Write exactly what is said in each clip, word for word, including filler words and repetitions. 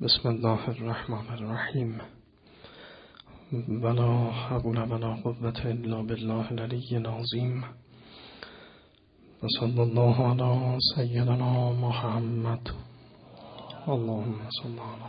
بسم الله الرحمن الرحیم. ولا حول ولا قوة الا بالله العلی العظیم. و صلی الله علی سیدنا محمد. اللهم صل علی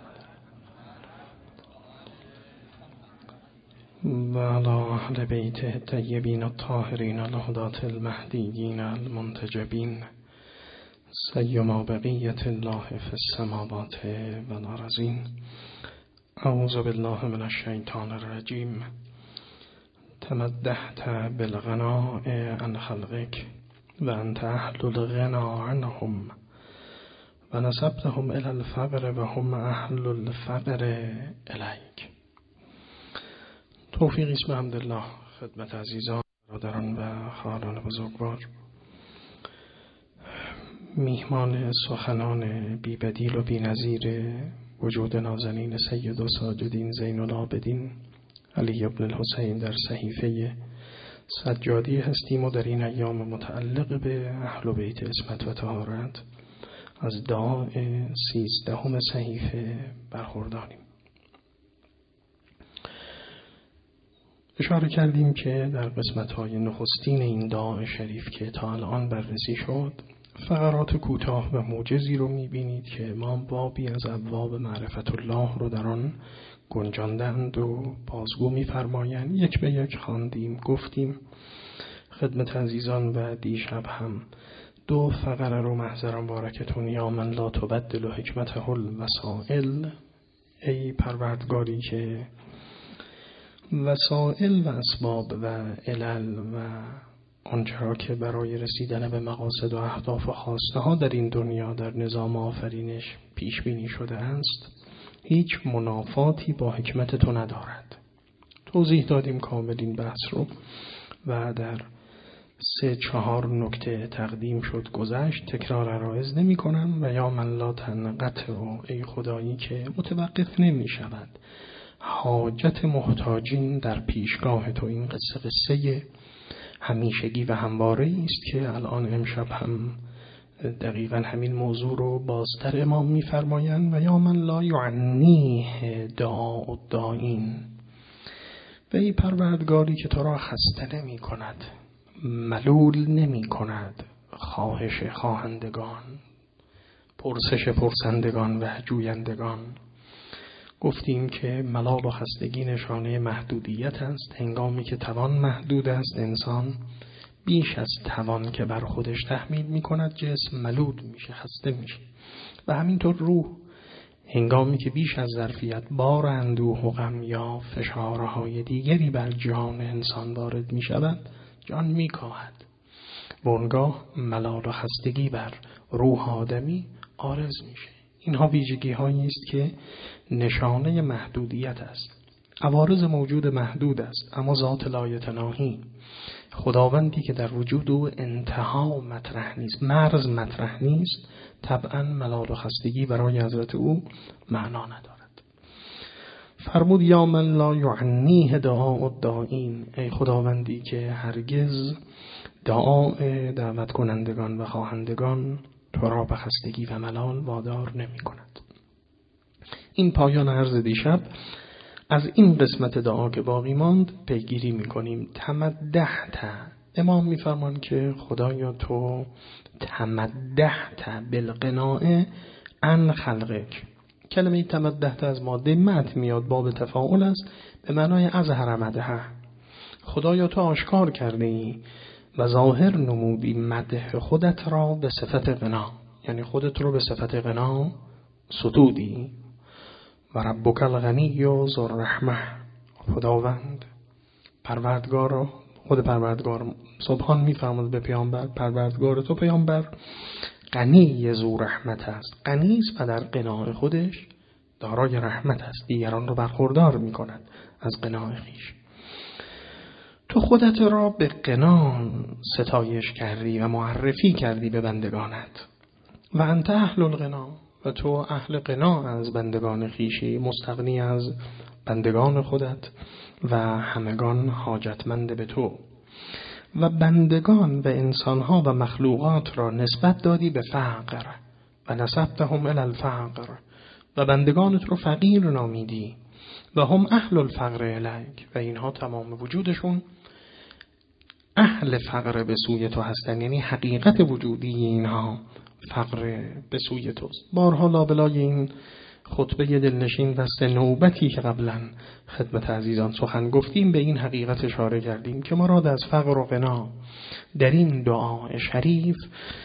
محمد و علی اهل بیته الطیبین الطاهرین الهداة المهدیین المنتجبین، سیما بقیت الله فی السماوات و الارضین. اعوذ بالله من الشیطان الرجیم. تمدحت بالغناء عن خلقک و انت اهل الغنا عنهم و نسبتهم الی الفقر و هم اهل الفقر الیک. توفیق اسم حمدالله. خدمت عزیزان، برادران و خواهران بزرگوار، میهمان سخنان بی بدیل و بی نظیر وجود نازنین سید و ساجدین زین العابدین علی ابن الحسین در صحیفه سجادی هستیم و در این ایام متعلق به اهل بیت عصمت و طهارت از دعاء سیزدهم صحیفه برخورداریم. اشاره کردیم که در قسمت‌های نخستین این دعاء شریف که تا الان بررسی شد، فقرات کوتاه و موجزی رو می‌بینید که امام بابی از ابواب معرفت الله رو در آن گنجاندند و بازگو می‌فرمایند. یک به یک خواندیم، گفتیم خدمت عزیزان و دیشب هم دو فقره رو محضرم بارکتون. یا من لا تبدل حکمته الوسائل، ای پروردگاری که وسائل و اسباب و علل و آنچه را که برای رسیدن به مقاصد و اهداف و خواسته ها در این دنیا در نظام آفرینش پیش بینی شده است هیچ منافاتی با حکمت تو ندارد. توضیح دادیم کامل این بحث رو و در سه چهار نکته تقدیم شد گذشت، تکرار عرایض نمی کنم. و یا من لا تنقطع، ای خدایی که متوقف نمی شود حاجت محتاجین در پیشگاه تو. این قصه قصه همیشگی و همواره است که الان امشب هم دقیقا همین موضوع رو بازتر امام می‌فرمایند. و یا من لا یعنیه دعاء الداعین، و ای پروردگاری که تو را خسته نمی کند، ملول نمی کند خواهش خواهندگان، پرسش پرسندگان و جویندگان. گفتیم که ملال و خستگی نشانه محدودیت است. هنگامی که توان محدود است، انسان بیش از توان که بر خودش تحمیل می کند جسم ملول میشه، خسته میشه. و همینطور روح هنگامی که بیش از ظرفیت بار اندوه و غم یا فشارهای دیگری بر جان انسان وارد می شود، جان می کاهد. بنگاه ملال و خستگی بر روح آدمی عارض میشه. اینها ویژگی هایی است که نشانه محدودیت است. عوارض موجود محدود است، اما ذات لایتناهی، خداوندی که در وجود او انتها مطرح نیست، مرز مطرح نیست، طبعا ملال و خستگی برای حضرت او معنا ندارد. فرمود یا من لا یعنیه دعاء الداعین، ای خداوندی که هرگز دعای دعوت کنندگان و خواهندگان تو را به خستگی و ملال وادار نمی کند. این پایان عرض دیشب. از این قسمت دعا که باقی ماند پیگیری می کنیم. تمدحت، امام می فرمان که خدایا تو تمدحت بالغناء عن خلقک. کلمه تمدحت از ماده مد میاد، باب تفاعل است، به معنای اظهر مدحه. خدایا تو آشکار کرده ای و ظاهر نمودی مدح خودت را به صفت غنا، یعنی خودت رو به صفت غنا ستودی. و ربک الغنی و ذو الرحمه، خداوند پروردگار، خود پروردگار سبحان میفرماد به پیامبر، پروردگار تو پیامبر غنی ذو رحمت است، غنی است و در غنای خودش دارای رحمت است، دیگران رو برخوردار میکند از غنای خویش. تو خودت را به غنا ستایش کردی و معرفی کردی به بندگانت. و انت اهل الغنا، و تو اهل غنا از بندگان خویشی، مستغنی از بندگان خودت و همگان حاجتمند به تو. و بندگان و انسانها و مخلوقات را نسبت دادی به فقر و نسبتهم الی الفقر، و بندگانت رو فقیر نامیدی و هم اهل الفقر الیک، و اینها تمام وجودشون اهل فقر به سوی تو هستن، یعنی حقیقت وجودی اینها فقر به سوی توست. بارها لابلای این خطبه دلنشین دست نوبتی که قبلا خدمت عزیزان سخن گفتیم به این حقیقت اشاره کردیم که مراد از فقر و غنا در این دعا شریف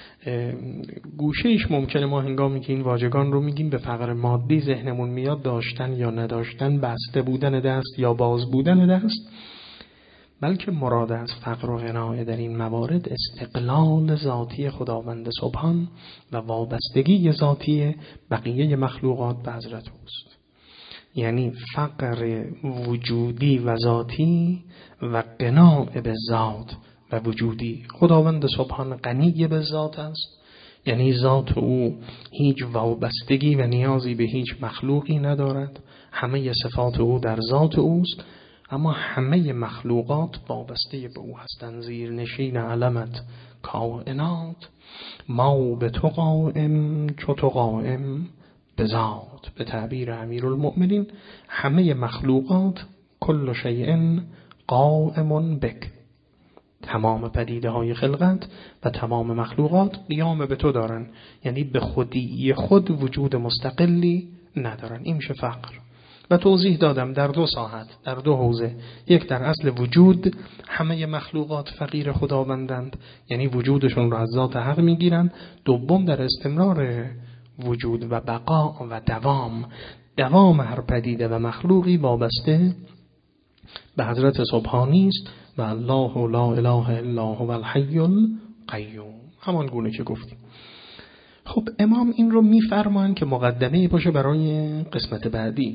گوشهش ممکنه ما هنگامی که این واژگان رو میگیم به فقر مادی ذهنمون میاد داشتن یا نداشتن، بسته بودن دست یا باز بودن دست، بلکه مراد از فقر و غنا در این موارد استقلال ذاتی خداوند سبحان و وابستگی ذاتی بقیه مخلوقات به حضرت اوست. یعنی فقر وجودی و ذاتی و غنا به ذات و وجودی. خداوند سبحان غنی به ذات است، یعنی ذات او هیچ وابستگی و نیازی به هیچ مخلوقی ندارد، همه صفات او در ذات اوست، اما همه مخلوقات وابسته به او هستند. زیر نشین علمت کائنات، ما به تو قائم چو تو قائم به ذات. به تعبیر امیرالمؤمنین همه مخلوقات کل شیء قائم بک، تمام پدیده های خلقت و تمام مخلوقات قیام به تو دارن، یعنی به خودی خود وجود مستقلی ندارن. این میشه فقر. و توضیح دادم در دو ساحت، در دو حوزه. یک در اصل وجود، همه مخلوقات فقیر خداوندند، یعنی وجودشون رو از ذات حق میگیرن. دوم در استمرار وجود و بقا و دوام، دوام هر پدیده و مخلوقی وابسته به حضرت سبحانی است و الله لا اله الا هو الحی القیوم، همان گونه که گفتیم. خب امام این رو میفرمان که مقدمه باشه برای قسمت بعدی.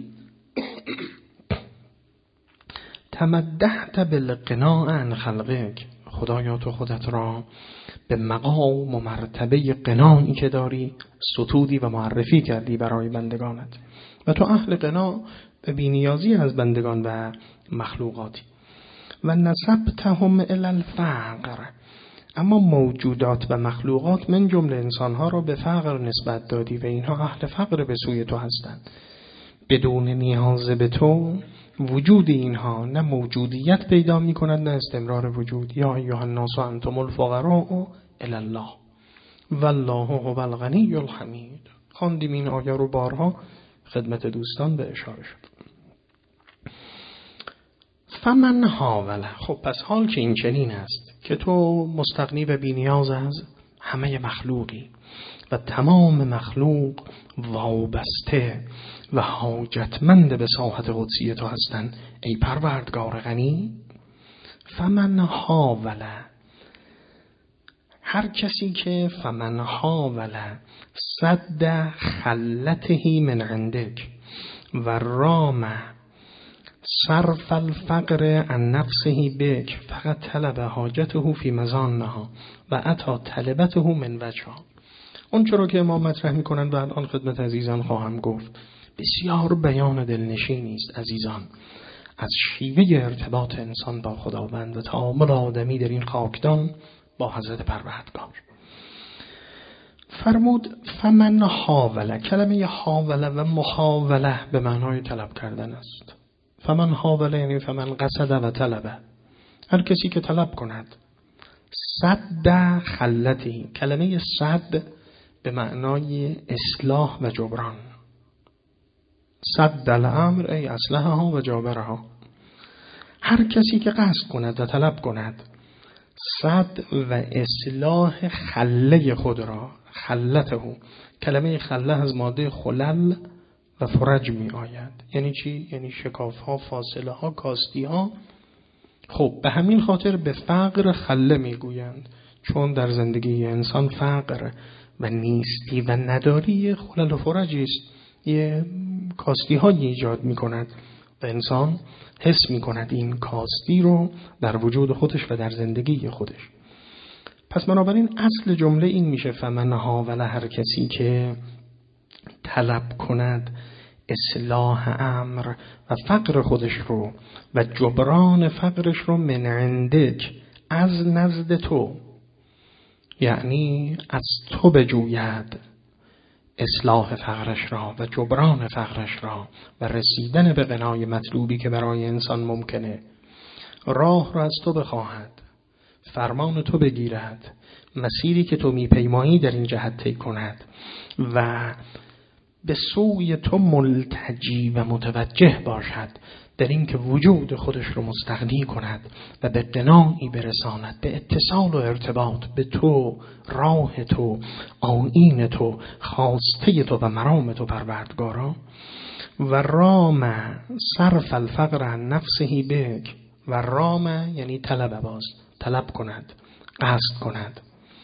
تمدحت بالقناع عن خلقک، خدایا تو خودت را به مقام و مرتبه قناعی که داری ستودی و معرفی کردی برای بندگانت، و تو اهل قناع و بی‌نیازی از بندگان و مخلوقاتی. و نسبتهم الی الفقر، اما موجودات و مخلوقات من جمله انسانها را به فقر نسبت دادی و اینها اهل فقر به سوی تو هستند. بدون نیاز به تو وجود اینها نه موجودیت پیدا می کند نه استمرار وجود. یا ایها الناس انتم الفقراء الی الله والله هو الغنی الحمید. خواندیم این آیه رو بارها خدمت دوستان به اشاره شد. فمن حاوله، خب پس حال که این چنین است که تو مستغنی و بی‌نیاز از همه مخلوقی و تمام مخلوق وابسته و حاجتمند به ساحت قدسی تو هستند ای پروردگار غنی. فمن حاوله، هر کسی که فمن حاوله صد خلته من عندک و رام صرف الفقر عن نفسه بک فقط طلب حاجته فی مظانها و اتی طلبته من وجهها. اون چرا که امام مطرح میکنن و الان خدمت عزیزان خواهم گفت بسیار بیان دلنشینی است عزیزان از شیوه ارتباط انسان با خداوند و تعامل آدمی در این خاکدان با حضرت پروردگار. فرمود فمن حاوله، کلمه حاوله و محاوله به معنای طلب کردن است. فمن حاوله یعنی فمن قصد و طلبه، هر کسی که طلب کند. صد خلتی، کلمه صد به معنای اصلاح و جبران. صد الامر ای اصلحها و جابرها، هر کسی که قصد کند و طلب کند صد و اصلاح خله خود را. خلته، کلمه خله از ماده خلل و فرج می آید. یعنی چی؟ یعنی شکاف ها، فاصله ها، کاستی ها. خب به همین خاطر به فقر خله می گویند، چون در زندگی انسان فقر و نیستی و نداری خلل و فرجی است، یه کاستی هایی ایجاد می کند و انسان حس می کند این کاستی رو در وجود خودش و در زندگی خودش. پس بنابراین اصل جمله این میشه فمن حاوله، هر کسی که طلب کند اصلاح امر و فقر خودش رو و جبران فقرش رو من عندک، از نزد تو، یعنی از تو بجوید. اصلاح فقرش را و جبران فقرش را و رسیدن به غنای مطلوبی که برای انسان ممکنه، راه را از تو بخواهد، فرمان تو بگیرد، مسیری که تو میپیمایی در این جهت طی کند و به سوی تو ملتجی و متوجه باشد، در این که وجود خودش رو مستغنی کند و به قناعی برساند، به اتصال و ارتباط به تو، راه تو، آیین تو، خواسته تو و مرام تو پروردگارا. و رام صرف الفقر عن نفسه بک، و رام یعنی طلب، باز طلب کند، قصد کند،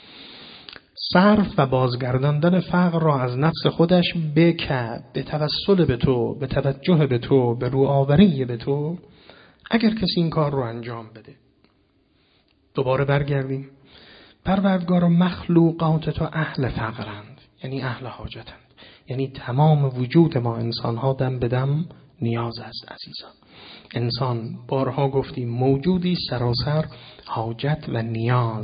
صرف و بازگرداندن فقر را از نفس خودش بک، به توسل به تو، به توجه به تو، به رو آوری به تو. اگر کسی این کار رو انجام بده، دوباره برگردیم، پروردگار مخلوقات تو اهل فقرند، یعنی اهل حاجتند، یعنی تمام وجود ما انسان ها دم به دم نیاز است عزیزان. انسان بارها گفتیم موجودی سراسر حاجت و نیاز،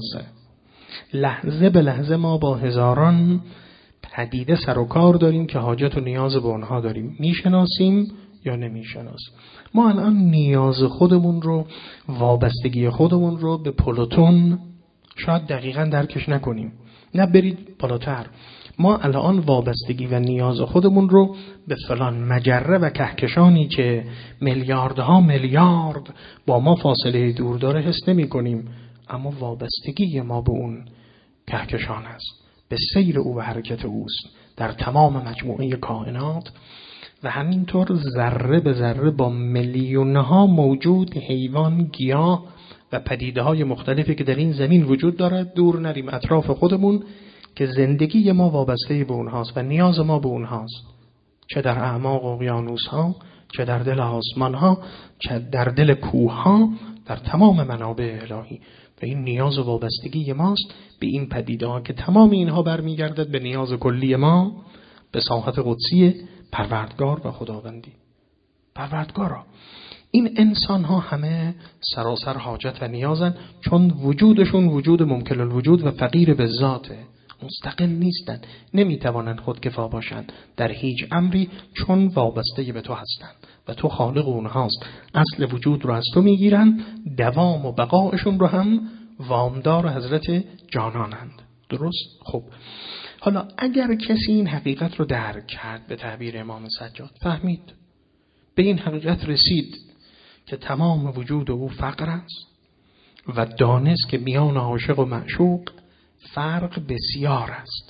لحظه به لحظه ما با هزاران پدیده سر و کار داریم که حاجت و نیاز به اونها داریم، میشناسیم یا نمیشناسیم. ما الان نیاز خودمون رو، وابستگی خودمون رو به پلوتون شاید دقیقاً درکش نکنیم، نه برید بالاتر، ما الان وابستگی و نیاز خودمون رو به فلان مجره و کهکشانی که میلیاردها میلیارد با ما فاصله دور داره حس نمی کنیم، اما وابستگی ما به اون کهکشان است، به سیر او و حرکت اوست در تمام مجموعه کائنات. و همینطور ذره به ذره با میلیونها موجود، حیوان، گیاه و پدیده های مختلفی که در این زمین وجود دارد، دور نریم اطراف خودمون که زندگی ما وابسته به اونهاست و نیاز ما به اونهاست، چه در اعماق اقیانوس ها، چه در دل آسمان ها، چه در دل کوه ها، در تمام منابع الهی. و این نیاز و وابستگی ماست به این پدیده ها که تمام اینها برمیگردد به نیاز کلی ما به ساحت قدسی پروردگار و خداوندی. پروردگارا، این انسان ها همه سراسر حاجت و نیازن، چون وجودشون وجود ممکن الوجود و فقیر به ذاته، مستقل نیستن، نمیتوانند خودکفا باشند در هیچ امری، چون وابسته به تو هستند و تو خالق اونهاست. اصل وجود رو از تو میگیرن، دوام و بقایشون رو هم وامدار حضرت جانانند. درست؟ خب حالا اگر کسی این حقیقت رو درک کرد، به تعبیر امام سجاد فهمید، به این حقیقت رسید که تمام وجود او فقر است و دانست که میان عاشق و معشوق فرق بسیار است،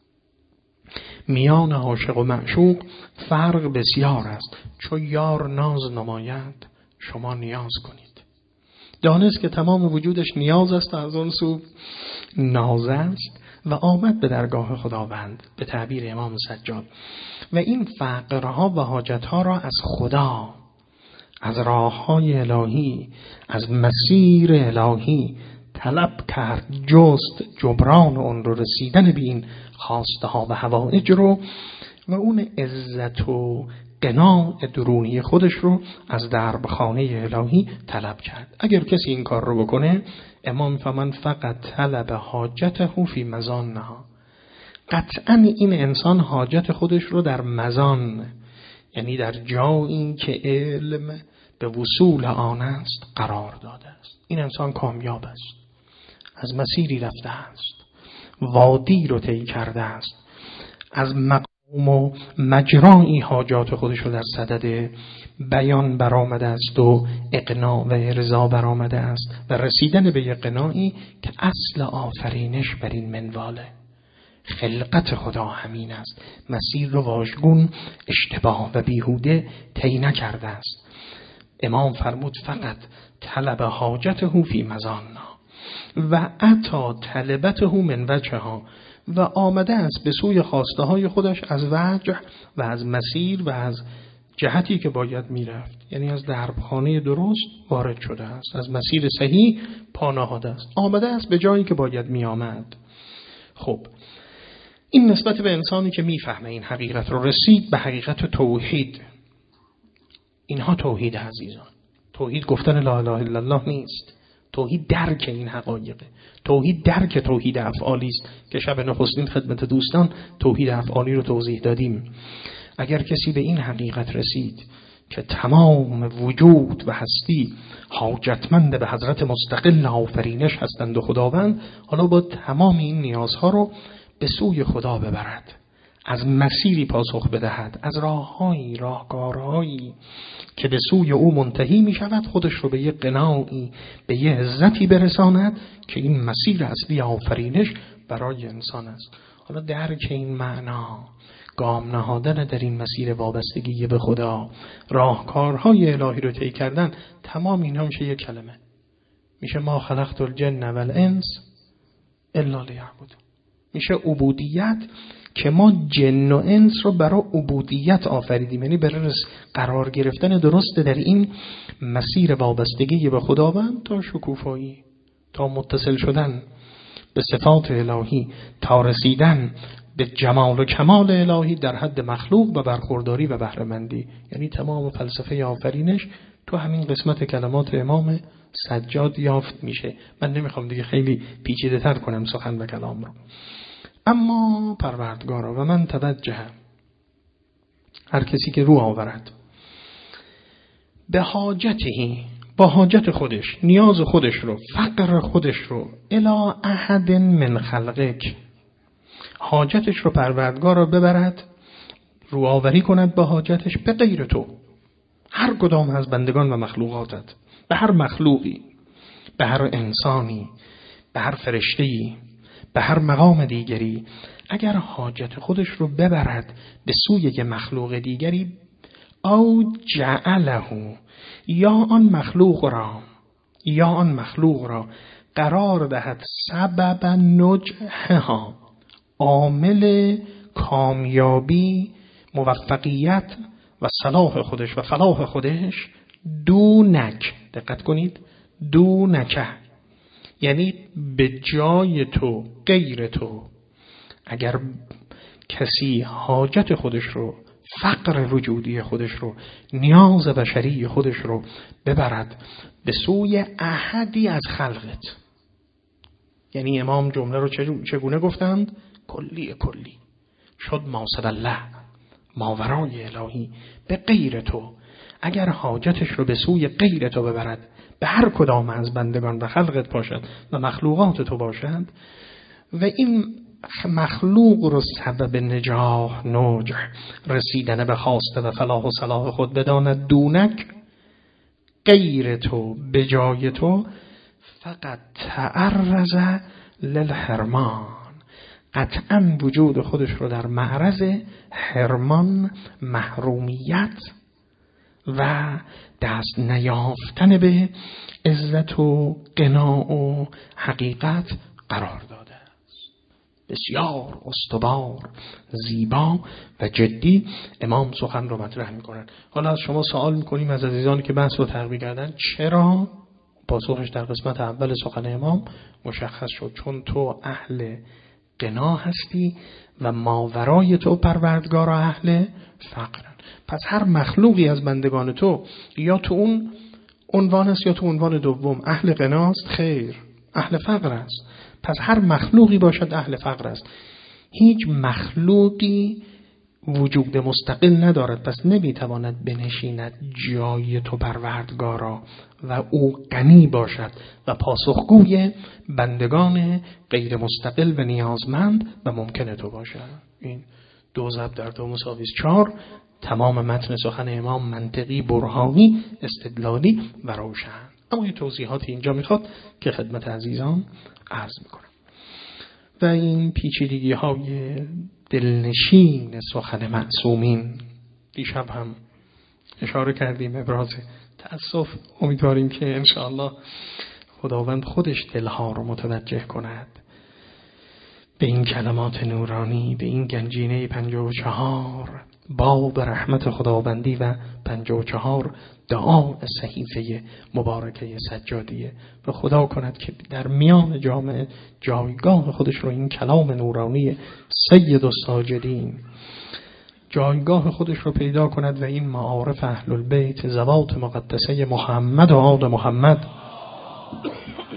میان عاشق و معشوق فرق بسیار است، چو یار ناز نماید شما نیاز کنید. دانست که تمام وجودش نیاز است و از اون سو ناز است و آمد به درگاه خداوند، به تعبیر امام سجاد، و این فقرها و حاجتها را از خدا، از راههای الهی، از مسیر الهی طلب کرد، جست جبران اون رو، رسیدن به این خواسته ها و حوائج رو و اون عزت و قناع درونی خودش رو از درب خانه الهی طلب کرد. اگر کسی این کار رو بکنه، امام فمن فقط طلب حاجته فی مزانها، قطعا این انسان حاجت خودش رو در مزان، یعنی در جایی که علم به وصول آن است قرار داده است. این انسان کامیاب است، از مسیری رفته است، وادی رو طی کرده است، از مقام و مجرایی حاجات خودش رو در صدد بیان برآمده است و اقناع و ارضا برآمده است و رسیدن به اقناعی که اصل آفرینش بر این منواله، خلقت خدا همین است، مسیر رو واژگون، اشتباه و بیهوده طی نکرده است. امام فرمود فقط طلب حاجته فی مزاننا و اتا طلبته من وجهها، و آمده است به سوی خواسته های خودش از وجه و از مسیر و از جهتی که باید میرفت، یعنی از دربخانه درست وارد شده است، از مسیر صحیح پا نهاده است، آمده است به جایی که باید می آمد. خب این نسبت به انسانی که میفهمه این حقیقت رو، رسید به حقیقت توحید. اینها توحید عزیزان، توحید گفتن لا اله الا الله نیست، توحید درک این حقایقه. توحید درک توحید افعالی است که شب نخستین خدمت دوستان توحید افعالی رو توضیح دادیم. اگر کسی به این حقیقت رسید که تمام وجود و هستی حاجتمند به حضرت مستقل آفرینش هستند و خداوند، حالا با تمام این نیازها رو به سوی خدا ببرد، از مسیری پاسخ بدهد، از راههایی، راهکارهایی که به سوی او منتهی می شود، خودش رو به یه قناعی، به یه عزتی برساند که این مسیر اصلی آفرینش برای انسان است. حالا درک این معنا، گام نهادن در این مسیر وابستگی به خدا، راهکارهای الهی رو طی کردن، تمام اینها میشه یک کلمه، میشه ما خلقت الجن والانس الا لیعبدون. میشه عبودیت، که ما جن و انس رو برای عبودیت آفریدیم، یعنی برای قرار گرفتن درست در این مسیر وابستگی به خداوند، تا شکوفایی، تا متصل شدن به صفات الهی، تا رسیدن به جمال و کمال الهی در حد مخلوق و برخورداری و بهره‌مندی. یعنی تمام فلسفه آفرینش تو همین قسمت کلمات امام سجاد یافت میشه. من نمیخوام دیگه خیلی پیچیده تر کنم سخن و کلام رو. اما پروردگارا و من توجه، هر کسی که رو آورد به حاجتی، با حاجت خودش، نیاز خودش رو، فقر خودش رو، الی احد من خلقک، حاجتش رو پروردگار رو ببرد، رو آوری کند به حاجتش به غیر تو، هر کدام از بندگان و مخلوقاتت، به هر مخلوقی، به هر انسانی، به هر فرشته‌ای، به هر مقام دیگری، اگر حاجت خودش رو ببرد به سوی یک مخلوق دیگری، او جعله، یا آن مخلوق را یا آن مخلوق را قرار دهد سبب نجحها، عامل کامیابی، موفقیت و صلاح خودش و فلاح خودش، دونک، دقت کنید، دونک، یعنی به جای تو، غیر تو. اگر کسی حاجت خودش رو، فقر وجودی خودش رو، نیاز بشری خودش رو ببرد به سوی احدی از خلقت، یعنی امام جمله رو چگونه گفتند؟ کلی کلی شد ما صد الله، ماورای الهی، به غیر تو. اگر حاجتش رو به سوی غیر تو ببرد، به هر کدام از بندگان و خلقت باشد و مخلوقات تو باشد، و این مخلوق رو سبب نجاح، نجح، رسیدن به خواسته و فلاح و صلاح خود بداند، دونک، غیر تو، به جای تو، فقط تعرض للحرمان، قطعا وجود خودش رو در معرض حرمان، محرومیت و دست نیافتن به عزت و قناع و حقیقت قرار داده است. بسیار استوار، زیبا و جدی امام سخن رو مطرح میکنن. حالا از شما سوال میکنیم، از عزیزانی که بحث رو تحقیق کردن، چرا؟ پاسخش در قسمت اول سخن امام مشخص شد، چون تو اهل قنا هستی و ماورای تو پروردگار و اهل فقرن. پس هر مخلوقی از بندگان تو یا تو اون عنوان است یا تو عنوان دوم، اهل قناست، خیر، اهل فقر است. پس هر مخلوقی باشد اهل فقر است. هیچ مخلوقی وجود مستقل ندارد، پس نمیتواند بنشیند جای تو پروردگارا و او غنی باشد و پاسخگوی بندگان غیر مستقل و نیازمند و ممکن تو باشد. این دو ضرب در دو مساوی چهار. تمام متن سخن امام منطقی، برهانی، استدلالی و روشن. اما یه توضیحاتی اینجا میخواد که خدمت عزیزان عرض میکنم. و این پیچیدگی های دلنشین سخن معصومین، دیشب هم اشاره کردیم، ابراز تأسف، امیدواریم که انشاءالله خداوند خودش دلها رو متوجه کند به این کلمات نورانی، به این گنجینه پنجاه و چهار باب رحمت خداوندی و پنجاه و چهار دعا صحیفه مبارکه سجادیه، و خدا کند که در میان جامعه جایگاه خودش رو این کلام نورانی سید الساجدین جایگاه خودش رو پیدا کند و این معارف اهل البیت، ذوات مقدسه محمد و آل محمد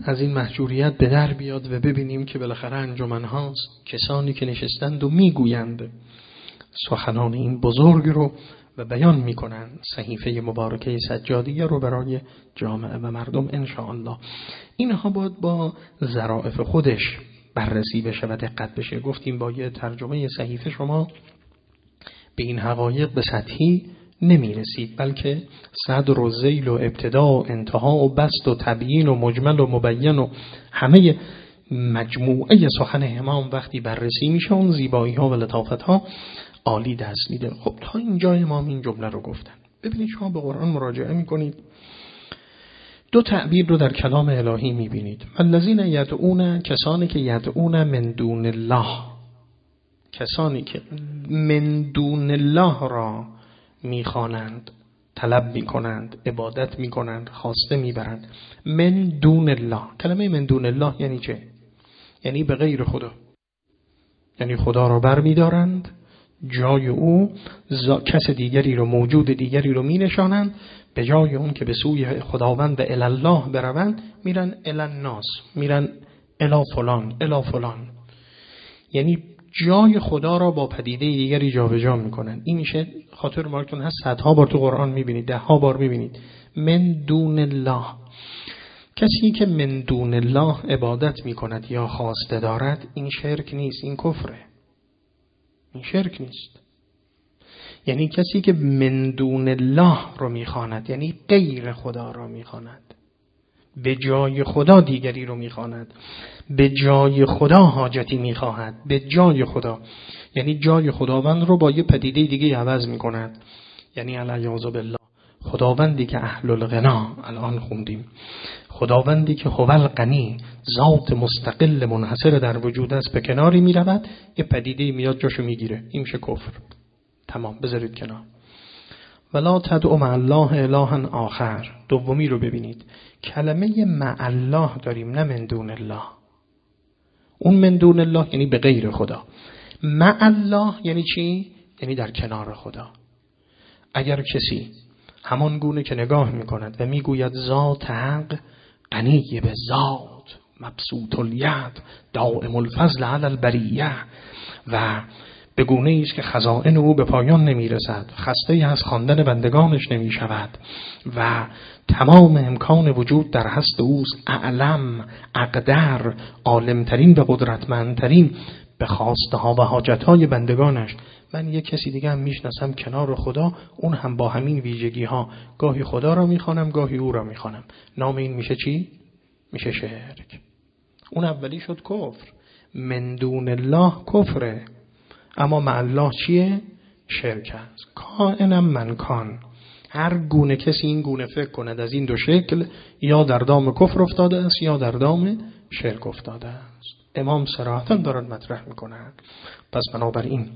از این محجوریت به در بیاد و ببینیم که بالاخره انجمن هاست، کسانی که نشستند و میگویند سخنان این بزرگ رو و بیان میکنند صحیفه مبارکه سجادیه رو برای جامعه و مردم انشاءالله. اینها باید با ظرافت خودش بررسی بشه و دقت بشه. گفتیم با یه ترجمه صحیفه شما به این حقایق به سطحی نمیرسید، بلکه صدر و ذیل و ابتدا و انتها و بسط و تبیین و مجمل و مبین و همه مجموعه سخن امام وقتی بررسی میشه اون زیبایی ها و لطافت ها عالی دست میده. خب تا اینجا امام این جمله رو گفتن. ببینید شما به قرآن مراجعه میکنید، دو تعبیر رو در کلام الهی میبینید. الذین یدعون، کسانی که یدعون من دون الله، کسانی که من دون الله را میخوانند، طلب میکنند، عبادت میکنند، خواسته میبرند. من دون الله، کلمه من دون الله یعنی چه؟ یعنی به غیر خدا، یعنی خدا را بر میدارند، جای او کس دیگری رو، موجود دیگری رو می نشانند، به جای اون که به سوی خداوند و الله بروند میرن الالناس، میرن الا فلان الا فلان، یعنی جای خدا را با پدیده دیگری جابجا میکنن. این میشه خاطر مارتون هست صدها بار تو قرآن میبینید، ده ها بار میبینید من دون الله. کسی که من دون الله عبادت میکند یا خواسته دارد، این شرک نیست، این کفره، این شرک نیست. یعنی کسی که من دون الله رو میخواند، یعنی غیر خدا رو میخواند، به جای خدا دیگری رو میخواند، به جای خدا حاجتی میخواهد، به جای خدا، یعنی جای خداوند رو با یه پدیده دیگه عوض میکند. یعنی الیاذ بالله، خداوندی که اهل الغنا الان خوندیم، خداوندی که هو الغنی، ذات مستقل منحصر در وجود است، به کناری میرود، یه پدیده میاد جاشو میگیره، این میشه کفر. تمام، بذارید کنار. ولا تدعو مع الله الها آخر. دومی رو ببینید، کلمه مع الله داریم، نه من دون الله. اون من دون الله یعنی به غیر خدا. مع الله یعنی چی؟ یعنی در کنار خدا. اگر کسی همان گونه که نگاه میکند و میگوید ذات حق غنی به ذات، مبسوط الید، دائم الفضل علی البریه، و به گونه است که خزائن او به پایان نمیرسد، خسته از خواندن بندگانش نمیشود و تمام امکان وجود در هست اوست، اعلم، اقدر، عالمترین و قدرتمندترین به خواسته ها و حاجت های بندگانش. من یک کسی دیگه هم میشناسم کنار خدا، اون هم با همین ویژگی ها، گاهی خدا را میخوانم گاهی او را میخوانم. نام این میشه چی؟ میشه شرک. اون اولی شد کفر، من دون الله کفره، اما مع الله چیه؟ شرک است. کائنم من کان، هر گونه کسی این گونه فکر کند از این دو شکل، یا در دام کفر افتاده است یا در دام شرک افتاده است. امام صراحتاً دارد مطرح میکنند. پس بنابراین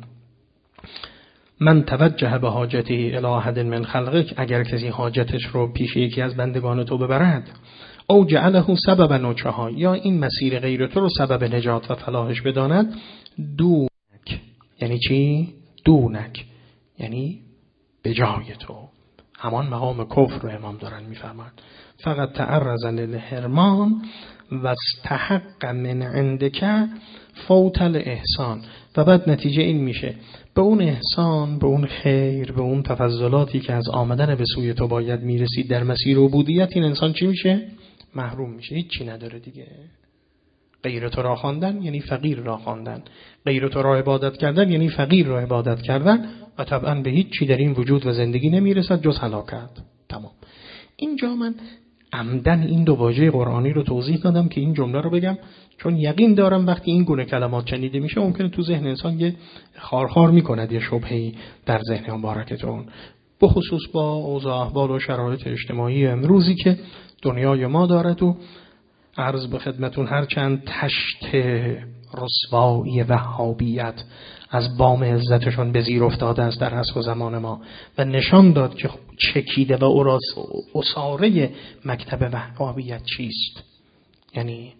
من توجه به حاجتی الی احد من خلقک، اگر کسی حاجتش رو پیش یکی از بندگان تو ببرد، او جعله سبب نجاها، یا این مسیر غیر تو رو سبب نجات و فلاحش بداند، دونک، یعنی چی؟ دونک یعنی به جای تو، همان مقام کفر رو امام دارن میفرمایند. فقط تعرض للحرمان و استحق من عندک فوت الاحسان. و بعد نتیجه این میشه به اون احسان، به اون خیر، به اون تفضلاتی که از آمدن به سوی تو باید میرسید در مسیر عبودیت، این انسان چی میشه؟ محروم میشه، هیچ چی نداره دیگه. غیر تو را خواندن یعنی فقیر را خواندن، غیر تو را عبادت کردن یعنی فقیر را عبادت کردن، و طبعا به هیچ چی در این وجود و زندگی نمیرسد جز هلاکت. تمام. اینجا من عمدن این دو واژه قرآنی رو توضیح دادم که این جمله رو بگم، چون یقین دارم وقتی این گونه کلمات شنیده میشه ممکنه تو ذهن انسان یه خارخار میکند، یه شبهه‌ای در ذهن مبارکتون، به خصوص با اوضاع احوال و شرایط اجتماعی امروزی که دنیای ما دارد. و عرض به خدمتون هرچند تشت رسوایی وهابیت از بام عزتشون به زیر افتاده است در عصر و زمان ما و نشان داد که چکیده و اساره مکتب وهابیت چیست. یعنی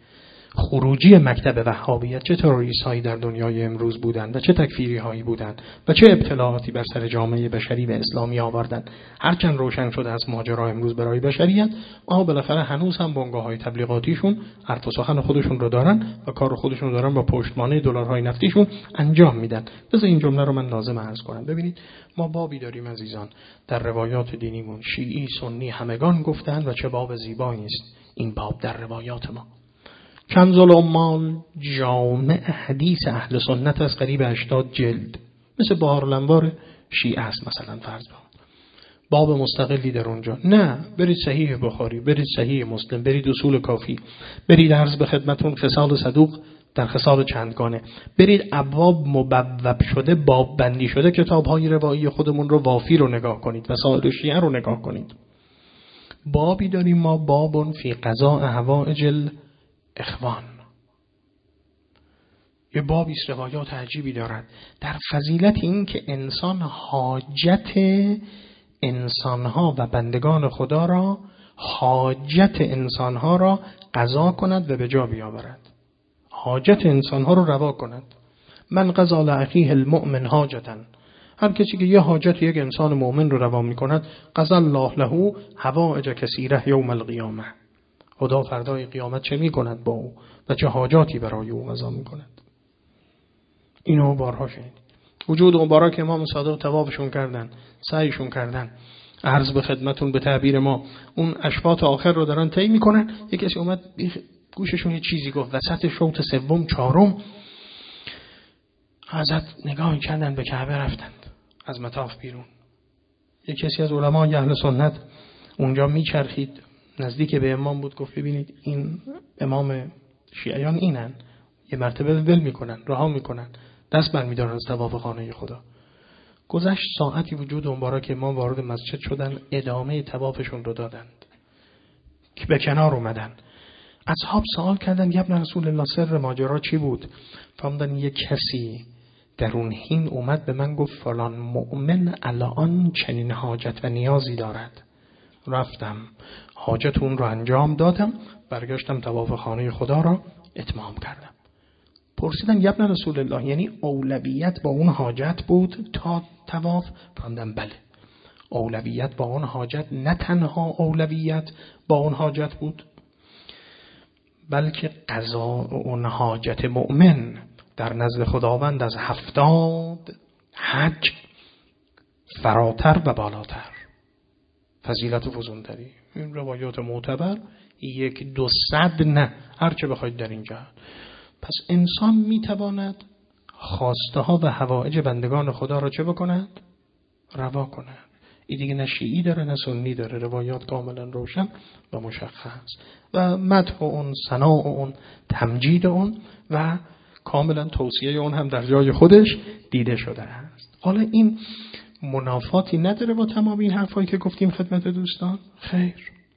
خروجی مکتب وهابیت چه تروریست‌هایی در دنیای امروز بودند و چه تکفیری‌هایی بودند و چه ابتلاعاتی بر سر جامعه بشری و اسلامی آوردند. هرچند روشن شده از ماجرا امروز برای بشریت، اما بالاخره هنوز هم بنگاه‌های تبلیغاتیشون حرف و سخن خودشون رو دارن و کار خودشون رو دارن با پشتوانه دلارهای نفتیشون انجام میدن. بذار این جمله رو من لازم عرض کنم. ببینید ما بابی داریم عزیزان در روایات دینیمون، شیعی سنی همگان گفتند و چه باب زیبایی است این باب در روایات ما. کنز العمال جامع حدیث اهل سنت از قریب هشتاد جلد، مثل بهار الانوار شیعه است مثلا فرض بکن. باب مستقلی در اونجا نه، برید صحیح بخاری، برید صحیح مسلم، برید اصول کافی، برید عرض به خدمتون خصال صدوق در خصال چندگانه، برید ابواب مبوب شده، باب بندی شده کتاب‌های روایی خودمون رو وافی رو نگاه کنید و سایر شیعه رو نگاه کنید. بابی داریم ما، بابون فی قضاء حوائج اخوان. یه بابی است روایات عجیبی دارد در فضیلت این که انسان حاجت انسانها و بندگان خدا را حاجت انسانها را قضا کند و به جا بیاورد، حاجت انسانها رو روا کند. من قضا لأخیه المؤمن حاجتا، هر کسی که یه حاجت یک انسان مؤمن رو روا میکند، قضا الله له حوائج کثیره یوم القیامه، خدا فردای قیامت چه میکند با او و چه حاجاتی برای او قضا میکند. اینو بارها شنید. وجود مبارک امام صادق طوافشون کردن، سعیشون کردن، عرض به خدمتون به تعبیر ما اون اشفاط آخر رو دارن طی میکنن. یک کسی اومد گوششون یه چیزی گفت وسط شوط سوم چهارم، حضرت نگاه کردن به کعبه رفتند از مطاف بیرون. یک کسی از علمای اهل سنت اونجا میچرخید نزدیک به امام بود، گفت ببینید این امام شیعیان اینن، یه مرتبه ول میکنن، رها میکنن، دست برمیدارن از طواف خانه خدا. گذشت ساعتی وجود مبارک امام وارد مسجد شدن، ادامه طوافشون رو دادند که به کنار اومدن. اصحاب سوال کردن یا ابن رسول الله سر ماجرا چی بود؟ فهمیدن یک کسی در اون حین اومد به من گفت فلان مؤمن الان چنین حاجت و نیازی دارد. رفتم حاجت اون رو انجام دادم، برگشتم طواف خانه خدا را اتمام کردم. پرسیدن یا ابن رسول الله یعنی اولویت با اون حاجت بود تا طواف؟ فهمیدم بله، اولویت با اون حاجت، نه تنها اولویت با اون حاجت بود بلکه قضا اون حاجت مؤمن در نزد خداوند از هفتاد حج فراتر و بالاتر، فضیلت و فزونتری. این روایات معتبر یک دو صد نه، هرچه بخواید در اینجا. پس انسان میتواند خواسته ها و حوائج بندگان خدا را چه بکند؟ روا کند. این دیگه نه شیعی داره نه سنی داره، روایات کاملا روشن و مشخص و مدح اون، ثنا اون، تمجید اون و کاملا توصیه اون هم در جای خودش دیده شده است. حالا این منافاتی نداره با تمام این حرفایی که گفتیم خدمت دوستان؟ خیر.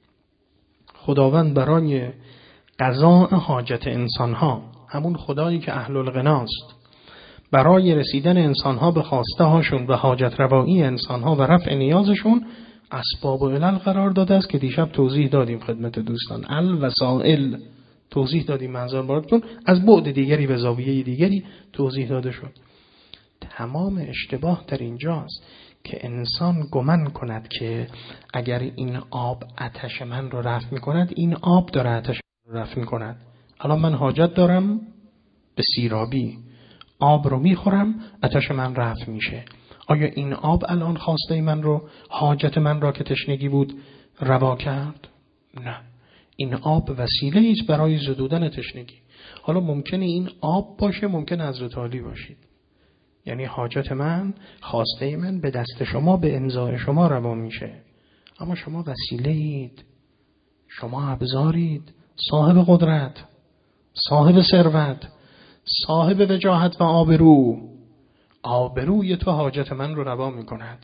خداوند برای قضاء حاجت انسانها، همون خدایی که اهل الغناست، برای رسیدن انسانها به خواسته هاشون و حاجت روایی انسانها و رفع نیازشون اسباب و علل قرار داده است که دیشب توضیح دادیم خدمت دوستان. الوسائل توضیح دادیم، منظر بارتون از بعد دیگری و زاویه دیگری توضیح داده شد. تمام اشتباه در اینجاست که انسان گمان کند که اگر این آب آتش من رو رفع می کند، این آب داره آتش من رو رفع می کند. الان من حاجت دارم به سیرابی، آب رو میخورم، آتش من رفع میشه. آیا این آب الان خواسته من رو، حاجت من را که تشنگی بود روا کرد؟ نه، این آب وسیله ایست برای زدودن تشنگی. حالا ممکنه این آب باشه، ممکنه حضرت علی باشید، یعنی حاجت من، خواسته من به دست شما، به امضای شما روا میشه، اما شما وسیله اید، شما ابزارید، صاحب قدرت، صاحب ثروت، صاحب وجاهت و آبرو. آبروی تو حاجت من رو روا می کند.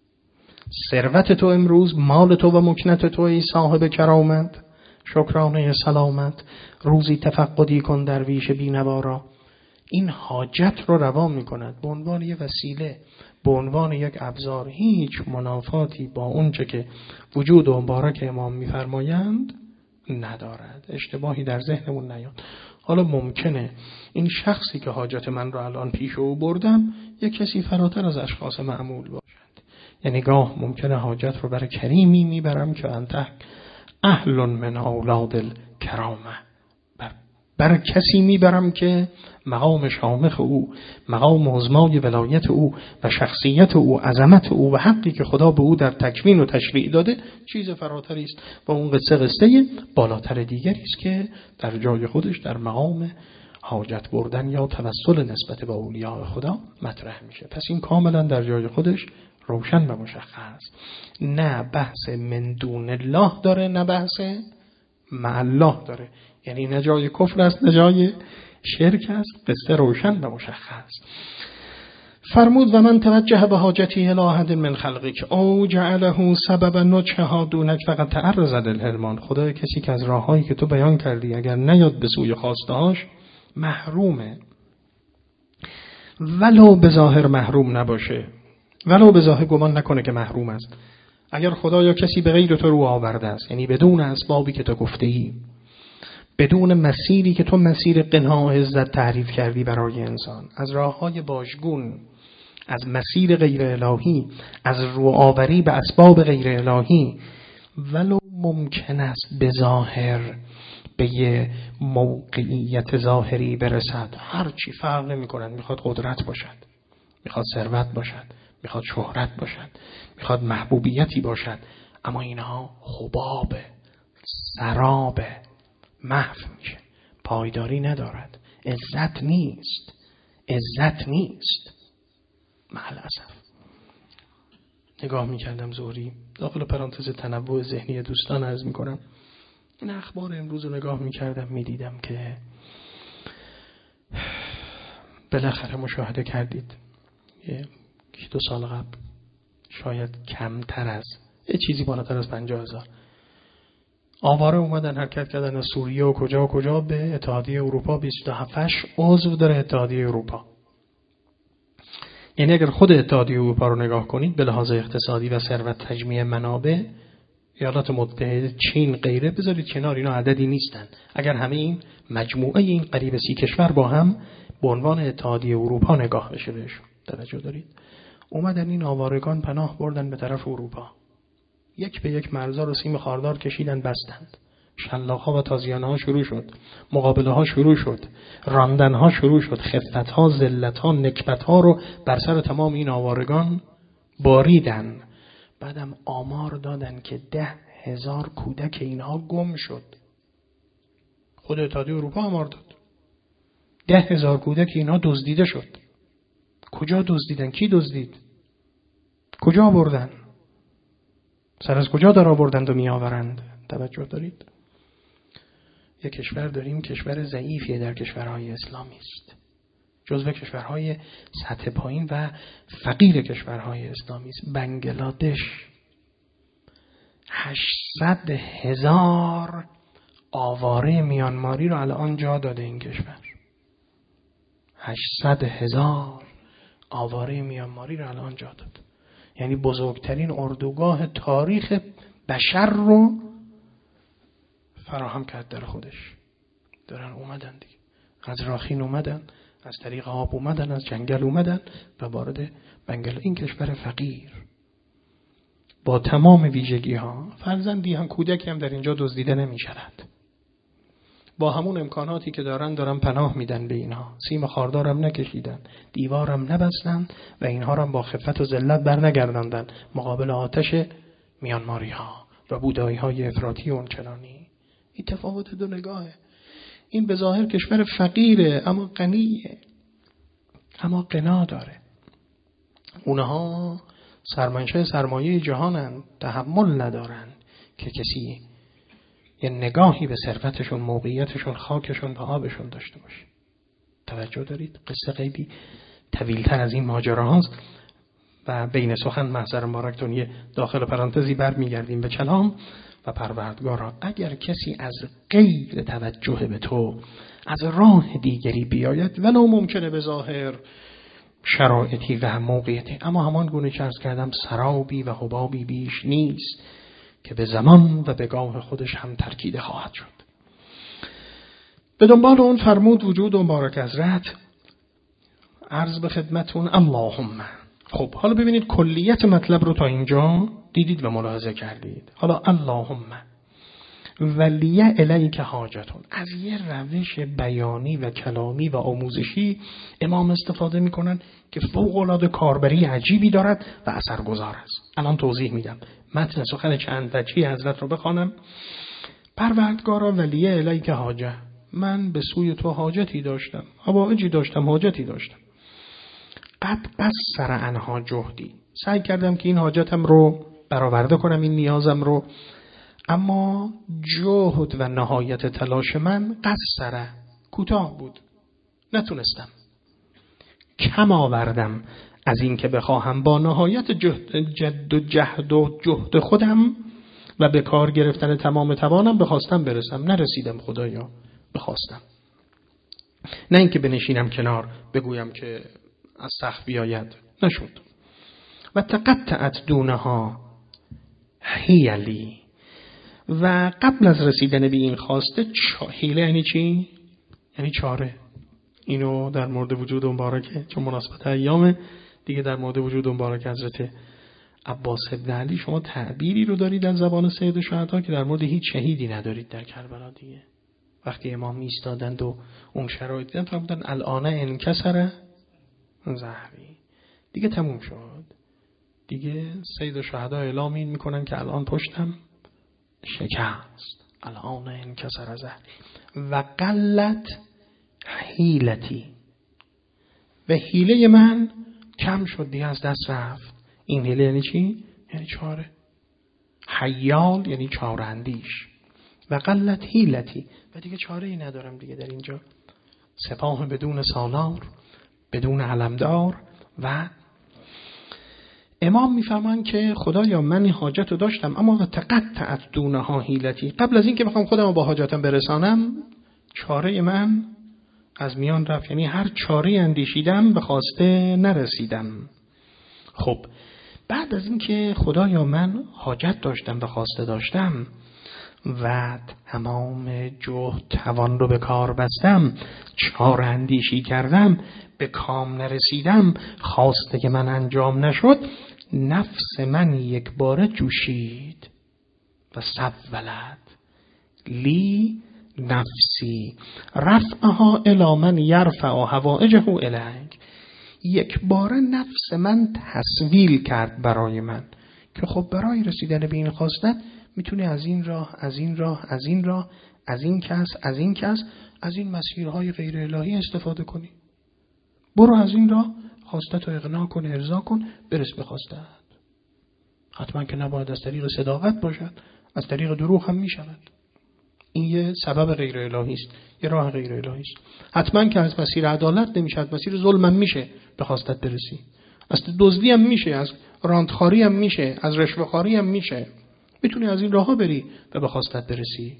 ثروت تو امروز، مال تو و مکنت تو ای صاحب کرامت، شکرانه سلامت، روزی تفقدی کن درویش بی‌نوا را. این حاجت رو روا می کند به عنوان یک وسیله، به عنوان یک ابزار. هیچ منافاتی با اونچه که وجود و مبارک امام می‌فرمایند ندارد. اشتباهی در ذهنمون نیاد. حالا ممکنه این شخصی که حاجت من رو الان پیش او بردم یک کسی فراتر از اشخاص معمول باشد. یعنی گاه ممکنه حاجت رو برای کریمی میبرم که انت اهل من اولاد الکرامه، برای کسی میبرم که مقام شامخ او، مقام عظمای ولایت او و شخصیت او، عظمت او و حقی که خدا به او در تکوین و تشریع داده چیز فراتری است و اون قصه قصه بالاتر دیگری است که در جای خودش در مقام حاجت بردن یا توسل نسبت به اولیاء خدا مطرح میشه. پس این کاملا در جای خودش روشن و مشخص، نه بحث من دون الله داره نه بحث مع الله داره، یعنی نه جای کفر است نه جای شرک است، قصه روشن و مشخص. فرمود و من توجه به حاجتی الی احد من خلقک او جعله سبب نجحها دونک فقط تعرض للحرمان. خدای کسی که از راههایی که تو بیان کردی اگر نیاد به سوی خواستهاش محرومه، ولو به ظاهر محروم نباشه، ولو به ظاهر گمان نکنه که محروم است. اگر خدا یا کسی به غیر تو رو آورده است، یعنی بدون اسبابی که تو گفته ای، بدون مسیری که تو مسیر قنا و عزت تعریف کردی برای انسان، از راههای باجگون، از مسیر غیر الهی، از روآوری به اسباب غیر الهی، ولو ممکن است به ظاهر به یه موقعیت ظاهری برسد، هر چی فرق نمی کنند. میخواد قدرت باشد، میخواد ثروت باشد، میخواد شهرت باشد، میخواد محبوبیتی باشد، اما اینها حباب سراب محو میشه، پایداری ندارد، عزت نیست، عزت نیست. معلاسف نگاه میکردم زهری، داخل پرانتز تنوع ذهنی دوستان عرض میکنم، این اخبار امروز رو نگاه میکردم میدیدم که بالاخره مشاهده کردید یکی دو سال قبل، شاید کمتر از یه چیزی بالاتر از پنجاه هزار آواره اومدن حرکت کردن از سوریه و کجا و کجا به اتحادیه اروپا. بیست و هفت عضو داره اتحادیه اروپا. یعنی اگر خود اتحادیه اروپا رو نگاه کنید به لحاظ اقتصادی و ثروت تجمیع منابع، ایالات متحده، چین، غیره بذارید کنار، اینا عددی نیستن. اگر همه این مجموعه این قریب سی کشور با هم به عنوان اتحادیه اروپا نگاه بشه بهشون، توجه دارید؟ اومدن این آوارگان پناه بردن به طرف اروپا، یک به یک مرزا رو سیم خاردار کشیدن بستند، شلاق‌ها و تازیانه‌ها شروع شد، مقابله‌ها شروع شد، راندن‌ها شروع شد، خفت‌ها، ذلت‌ها، نکبت‌ها رو بر سر تمام این آوارگان باریدن. بعدم آمار دادن که ده هزار کودک اینها گم شد. خود اتحادیه اروپا آمار داد ده هزار کودک اینها دزدیده شد. کجا دزدیدن؟ کی دزدید؟ کجا بردن؟ سر از کجا در آوردند و می آورند؟ توجه دارید؟ یک کشور داریم، کشور ضعیفیه در کشورهای اسلامی است، جزو کشورهای سطح پایین و فقیر کشورهای اسلامی است. بنگلادش هشتصد هزار آواره میانماری رو الان جا داده این کشور. هشتصد هزار آواره میانماری رو الان جا داد. یعنی بزرگترین اردوگاه تاریخ بشر رو فراهم کرد در خودش. دارن اومدن دیگه، از راخین اومدن، از طریق آب اومدن، از جنگل اومدن و وارد بنگال. این کشور فقیر با تمام ویژگی ها، فرزندی هم کودکی هم در اینجا دزدیده نمی شود. با همون امکاناتی که دارن دارن پناه میدن به اینها، سیم خاردارم نکشیدن، دیوارم نبستن و اینها رو با خفت و ذلت برنگرداندن مقابل آتش میانماری ها و بودایی های افراطی و اونچنانی. این تفاوت دو نگاهه. این به ظاهر کشور فقیره اما غنیه، اما غنا داره. اونها سرمنشه سرمایه جهانن، تحمل ندارن که کسی یه نگاهی به ثروتشون، موقعیتشون، خاکشون و آبشون داشته باشه. توجه دارید؟ قصه خیلی طویل‌تر از این ماجرا هاست و بین سخن محضر مبارکتون یه داخل پرانتزی برمیگردیم به کلام و پروردگارا. اگر کسی از غیر توجه به تو از راه دیگری بیاید ولو ممکنه به ظاهر شرایطی و موقعیتی، اما همان گونه که عرض کردم سرابی و حبابی بیش نیست که به زمان و به گاه خودش هم ترکیده خواهد شد. به دنبال اون فرمود وجود مبارک حضرت عرض به خدمتون اللهم. خب حالا ببینید کلیت مطلب رو تا اینجا دیدید و ملاحظه کردید. حالا اللهم ولیه الیک حاجتون، از یه روش بیانی و کلامی و آموزشی امام استفاده میکنن که فوق العاده کاربری عجیبی دارد و اثرگذار است. الان توضیح میدم. متن سخن چند وجهی حضرت رو بخوانم. پروردگارا ولیه الیک حاجه، من به سوی تو حاجتی داشتم، حوائجی داشتم، حاجتی داشتم. قد قصر عنها جهدی، سعی کردم که این حاجتم رو برآورده کنم، این نیازم رو، اما جهد و نهایت تلاش من قصره، کوتاه بود، نتونستم. کم آوردم از این که بخواهم با نهایت جهد, جد و جهد و جهد خودم و به کار گرفتن تمام توانم بخواستم برسم، نرسیدم خدایا، بخواستم. نه اینکه بنشینم کنار بگویم که از سخت بیاید، نشد. و تقطعت دونها حیلی، و قبل از رسیدن به این خواسته حیله یعنی چی؟ یعنی چاره. اینو در مورد وجود مبارکه، چون مناسبت ایامه دیگه، در مورد وجود مبارک حضرت عباس ابن علی شما تعبیری رو دارید از زبان سید الشهدا که در مورد هیچ شهیدی ندارید در کربلا دیگه. وقتی امام ایستادند و اون شرایط دیدن فرمودن الان انکسر زهری، دیگه تموم شد. دیگه سید الشهدا اعلام این میکنن که الان پشتم شکست، الان انکسر زهری و قلت حیلتی، و حیله من کم شد، دیگه از دست رفت. این حیله یعنی چی؟ یعنی چاره. حیال یعنی چاره اندیش. و قلت حیلتی، و دیگه چاره ای ندارم دیگه در اینجا. سپاه بدون سالار، بدون علمدار. و امام میفهمن که خدایا من این حاجت رو داشتم، اما تقطعت دونها حیلتی، قبل از این که بخوام خودم رو با حاجتم برسانم چاره من از میان رفت. یعنی هر چاره اندیشیدم به خواسته نرسیدم. خب بعد از این که خدایا من حاجت داشتم به خواسته داشتم و تمام جهد توان رو به کار بستم، چاره اندیشی کردم، به کام نرسیدم، خواسته که من انجام نشد، نفس من یک باره جوشید و سولد لی نفسی رفعها الی من یرفع حوائجه الیک، یک باره نفس من تسویل کرد برای من که خب برای رسیدن به این خواستت میتونی از این راه، از این راه، از این راه، از این کس، از این کس، از این مسیرهای غیر الهی استفاده کنی. برو از این راه خواستت رو اقناع کن، ارضا کن، برس به خواستت. حتما که نباید از طریق صداقت باشد، از طریق دروغ هم میشود. این یه سبب غیر الهی است، یه راه غیر الهی است. حتما که از مسیر عدالت نمیشه، از مسیر ظلم هم میشه به خواستت برسی. از دزدی هم میشه، از راندخاری هم میشه، از رشوه‌خواری هم میشه. میتونی از این راه‌ها بری و به خواستت برسی.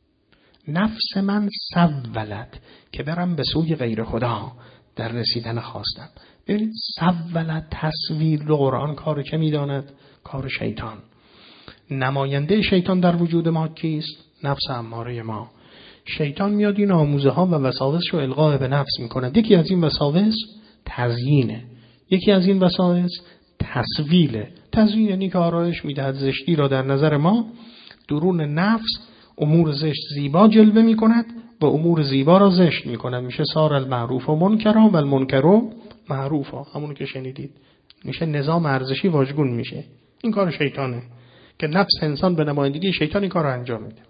نفس من سولت که برم به سوی غیر خدا در رسیدن خواستم. ببینید سولت تصویر رو قرآن کار که میداند؟ کار شیطان. نماینده شیطان در وجود ما کیست؟ نفس اماره ما. شیطان میاد این آموزه ها و وساوس رو القا به نفس میکنه. یکی از این وساوس تزیینه، یکی از این وساوس تسویله. تزیین یعنی که آرایش میدهد زشتی را در نظر ما. درون نفس امور زشت زیبا جلوه میکند و امور زیبا را زشت میکند. میشه سار المعروف و منکرا و المنکر معروفا، همونو که شنیدید. میشه نظام ارزشی واژگون میشه. این کار شیطانه که نفس انسان به نمایندگی شیطان این کار رو انجام میده.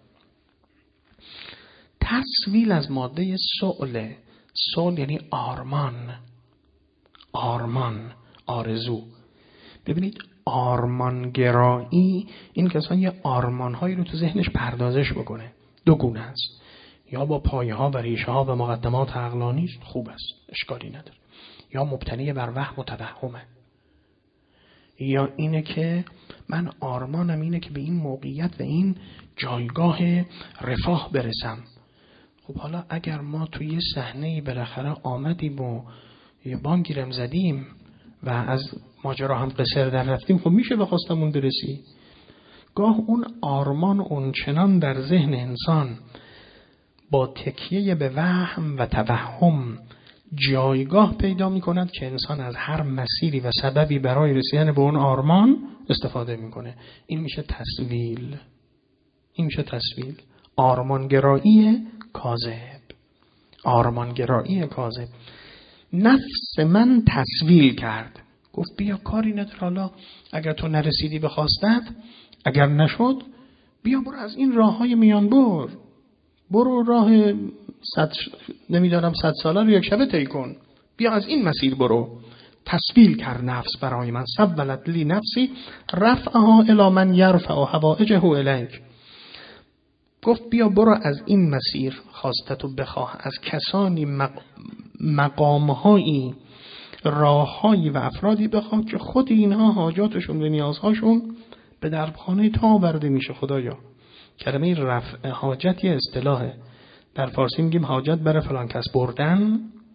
تسویل از ماده سؤل. سؤل یعنی آرمان، آرمان، آرزو. ببینید آرمانگرایی این کسان یه آرمانهایی رو تو ذهنش پردازش بکنه. دو گونه است، یا با پایه ها و ریشه ها و مقدمات عقلانی است، خوب است، اشکالی نداره، یا مبتنی بر وهم و توهمه. یا اینه که من آرمانم اینه که به این موقعیت و این جایگاه رفاه برسم. خب حالا اگر ما توی یه صحنه‌ای بالاخره آمدیم و یه بانگیرم زدیم و از ماجرا هم قصر در رفتیم، خب میشه به خواستمون برسی. گاه اون آرمان اون چنان در ذهن انسان با تکیه به وهم و توهم جایگاه پیدا می کند که انسان از هر مسیری و سببی برای رسیدن به اون آرمان استفاده می کنه. این میشه تسویل. این میشه تسویل. آرمانگرایی کاذب. آرمانگرایی کاذب. نفس من تسویل کرد، گفت بیا کاری نداره، حالا اگر تو نرسیدی به خواستت، اگر نشد بیا برو از این راه های میان بر، برو راه صد نمیدانم صد ساله رو یک شبه طی کن، بیا از این مسیر برو. تسویل کرد نفس برای من. سولت لی نفسی رفعها الی من یرفع حوائجه الیک. گفت بیا برو از این مسیر، خواستتو بخواه از کسانی مق... مقامهایی راههایی و افرادی بخواه که خود اینها حاجاتشون و نیازهاشون به دربخانه تو آورده میشه. خدایا کلمه رفع حاجت یه اصطلاحه، در فارسی میگیم حاجت برای فلان کس بردن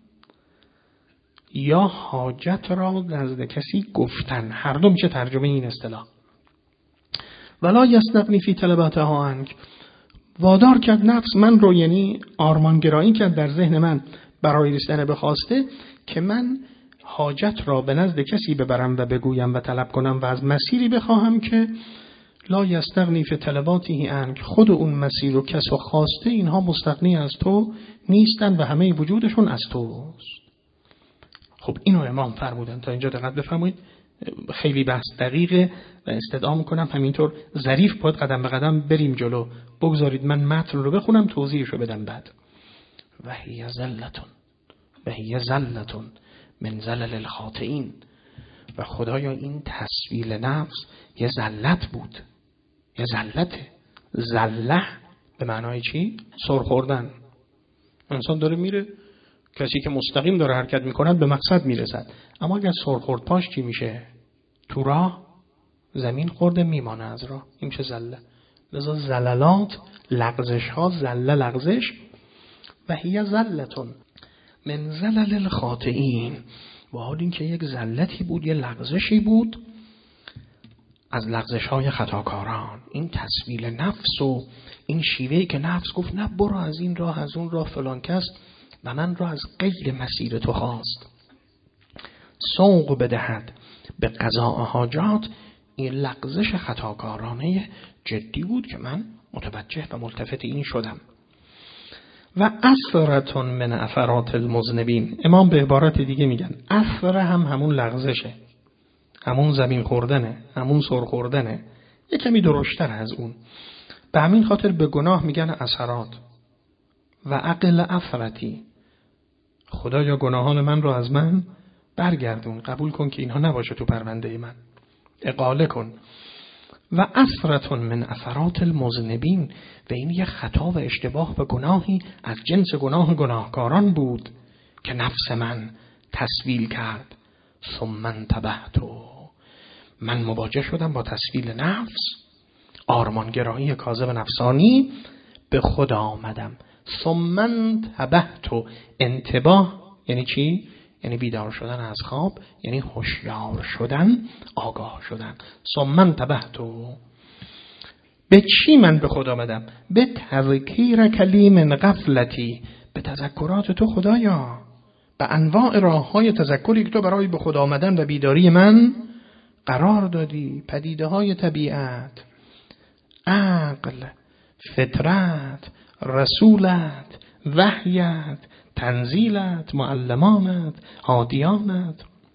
یا حاجت را نزد کسی گفتن، هر دو میشه ترجمه این اصطلاح. ولا یستغنی فی طلباتها عنک، وادار کرد نفس من رو، یعنی آرمانگرایی کرد در ذهن من برای رسیدن به خواسته که من حاجت را به نزد کسی ببرم و بگویم و طلب کنم و از مسیری بخواهم که لا یستغنی فی طلباته عنک، خود اون مسیر و کس و خواسته اینها مستغنی از تو نیستن و همه وجودشون از توست. خب اینو امام فرمودن. تا اینجا دقت بفرمایید، خیلی بحث دقیقه و استدعا میکنم همینطور ظریف باید قدم به قدم بریم جلو. بگذارید من متن رو بخونم توضیحشو بدم بعد. و هی زلتون و هی زلتون من زلل الخاطئین. و خدایا این تسویل نفس یه زلت بود، یه زلته. زله به معنای چی؟ سر خوردن. انسان داره میره، کسی که مستقیم داره حرکت میکند به مقصد میرسد، اما اگر سر خورد پاش چی میشه؟ تو راه زمین خورده میمانه از راه. این میشه زله. لذا زللات لغزش ها، زله لغزش. و هی زلتون من زلل الخاطئین، و حال این که یک زلتی بود، یه لغزشی بود از لغزش های خطاکاران. این تسویل نفس و این شیوهی که نفس گفت نه برو از این راه از اون راه فلان کس و من را از غیر مسیر تو خواست سوق بدهد به قضاء حاجات، این لغزش خطاکارانه جدی بود که من متوجه و ملتفت این شدم. و اثرتون من اثرات المذنبین، امام به عبارت دیگه میگن اثر هم همون لغزشه، همون زمین خوردنه، همون سر خوردنه، یک کمی درشتر از اون. به همین خاطر به گناه میگن اثرات. و عقل اثرتی، خدایا گناهان من رو از من برگردون، قبول کن که اینها نباشه تو پرونده من، اقاله کن. و اثرتون من اثرات المذنبین، و این یه خطا و اشتباه و گناهی از جنس گناه گناهکاران بود که نفس من تسویل کرد. ثم انتبهتو، من مواجه شدم با تسویل نفس، آرمانگرایی کاذب نفسانی، به خود آمدم. ثم انتبهتو، انتباه یعنی چی؟ یعنی بیدار شدن از خواب، یعنی هوشیار شدن، آگاه شدن. ثم انتبهتو، به چی من به خود آمدم؟ به تذکیر کلیم غفلتی، به تذکرات تو خدایا، به انواع راه‌های تذکری که تو برای به خود آمدن و بیداری من قرار دادی. پدیده های طبیعت، عقل، فطرت، رسولت، وحیت، تنزیلت، معلمانت، هادیانت،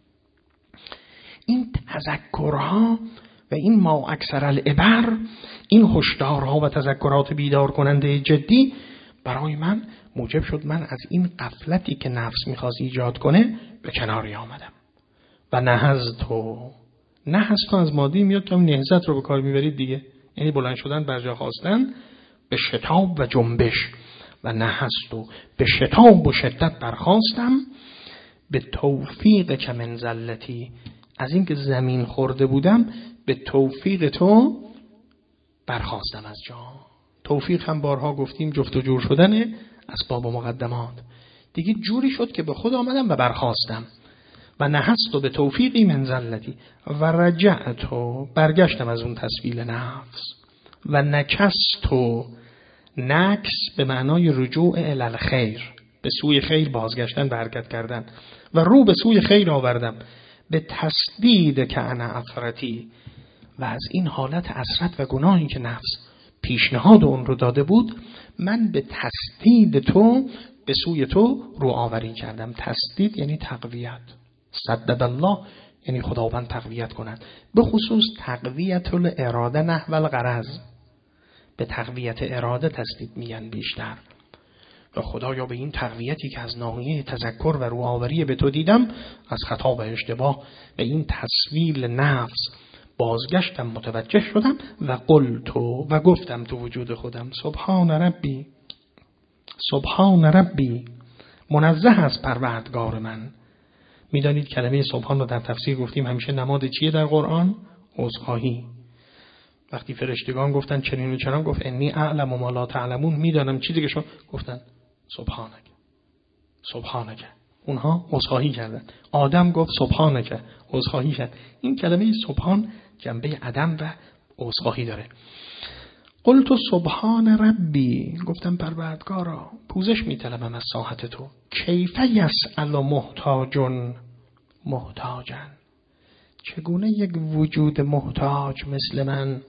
این تذکرها و این ما اکثر العبر، این هشدارها و تذکرات بیدار کننده جدی برای من موجب شد من از این غفلتی که نفس میخواست ایجاد کنه به کناری آمدم. و نهضتو، نهضتو از مادی میاد که نهضت رو به کار میبرید دیگه، یعنی بلند شدن بر جا خواستن، به شتاب و جنبش. و نهضتو، به شتاب و شدت برخاستم، به توفیق که من زلتی، از این که زمین خورده بودم به توفیق تو برخاستم از جا. توفیق هم بارها گفتیم جفت و جور شدنه، اسباب و مقدمات. دیگه جوری شد که به خود آمدم و برخاستم. و نهضتو به توفیقی من زلتی، و رجعتو، برگشتم از اون تسویل نفس. و نکستو، نکس به معنای رجوع الی الخیر، به سوی خیر بازگشتن و حرکت کردن، و رو به سوی خیر آوردم به تسدید که انا اثرتی، و از این حالت اسرت و گناهی که نفس پیشنهاد اون رو داده بود، من به تسدید تو، به سوی تو رو آوری کردم. تسدید یعنی تقویت. سدد الله یعنی خداوند تقویت کند، به خصوص تقویت الاراده نحو الغرض. به تقویت اراده تسدید میگن بیشتر. و خدایا به این تقویتی که از ناحیه تذکر و رو آوری به تو دیدم، از خطا و اشتباه و این تسویل نفس بازگشتم، متوجه شدم و قلتو، و گفتم تو وجود خودم، سبحان ربی، سبحان ربی، منزه از پروردگار من. میدانید کلمه سبحان رو در تفسیر گفتیم همیشه نماد چیه در قرآن؟ عذرخواهی. وقتی فرشتگان گفتن چنین و چنان، گفت انی اعلم ما لا تعلمون، میدانم چیزی که شما، گفتن سبحانک، سبحانک. اونها عذرخواهی کردن. آدم گفت سبحانک، عذرخواهی کرد. این کلمه سبحان جنبه عدم و عذرخواهی داره. قلت سبحان ربی، گفتم پروردگارا پوزش میطلبم از ساحت تو. کیف یسأل محتاجن محتاجن، چگونه یک وجود محتاج مثل من،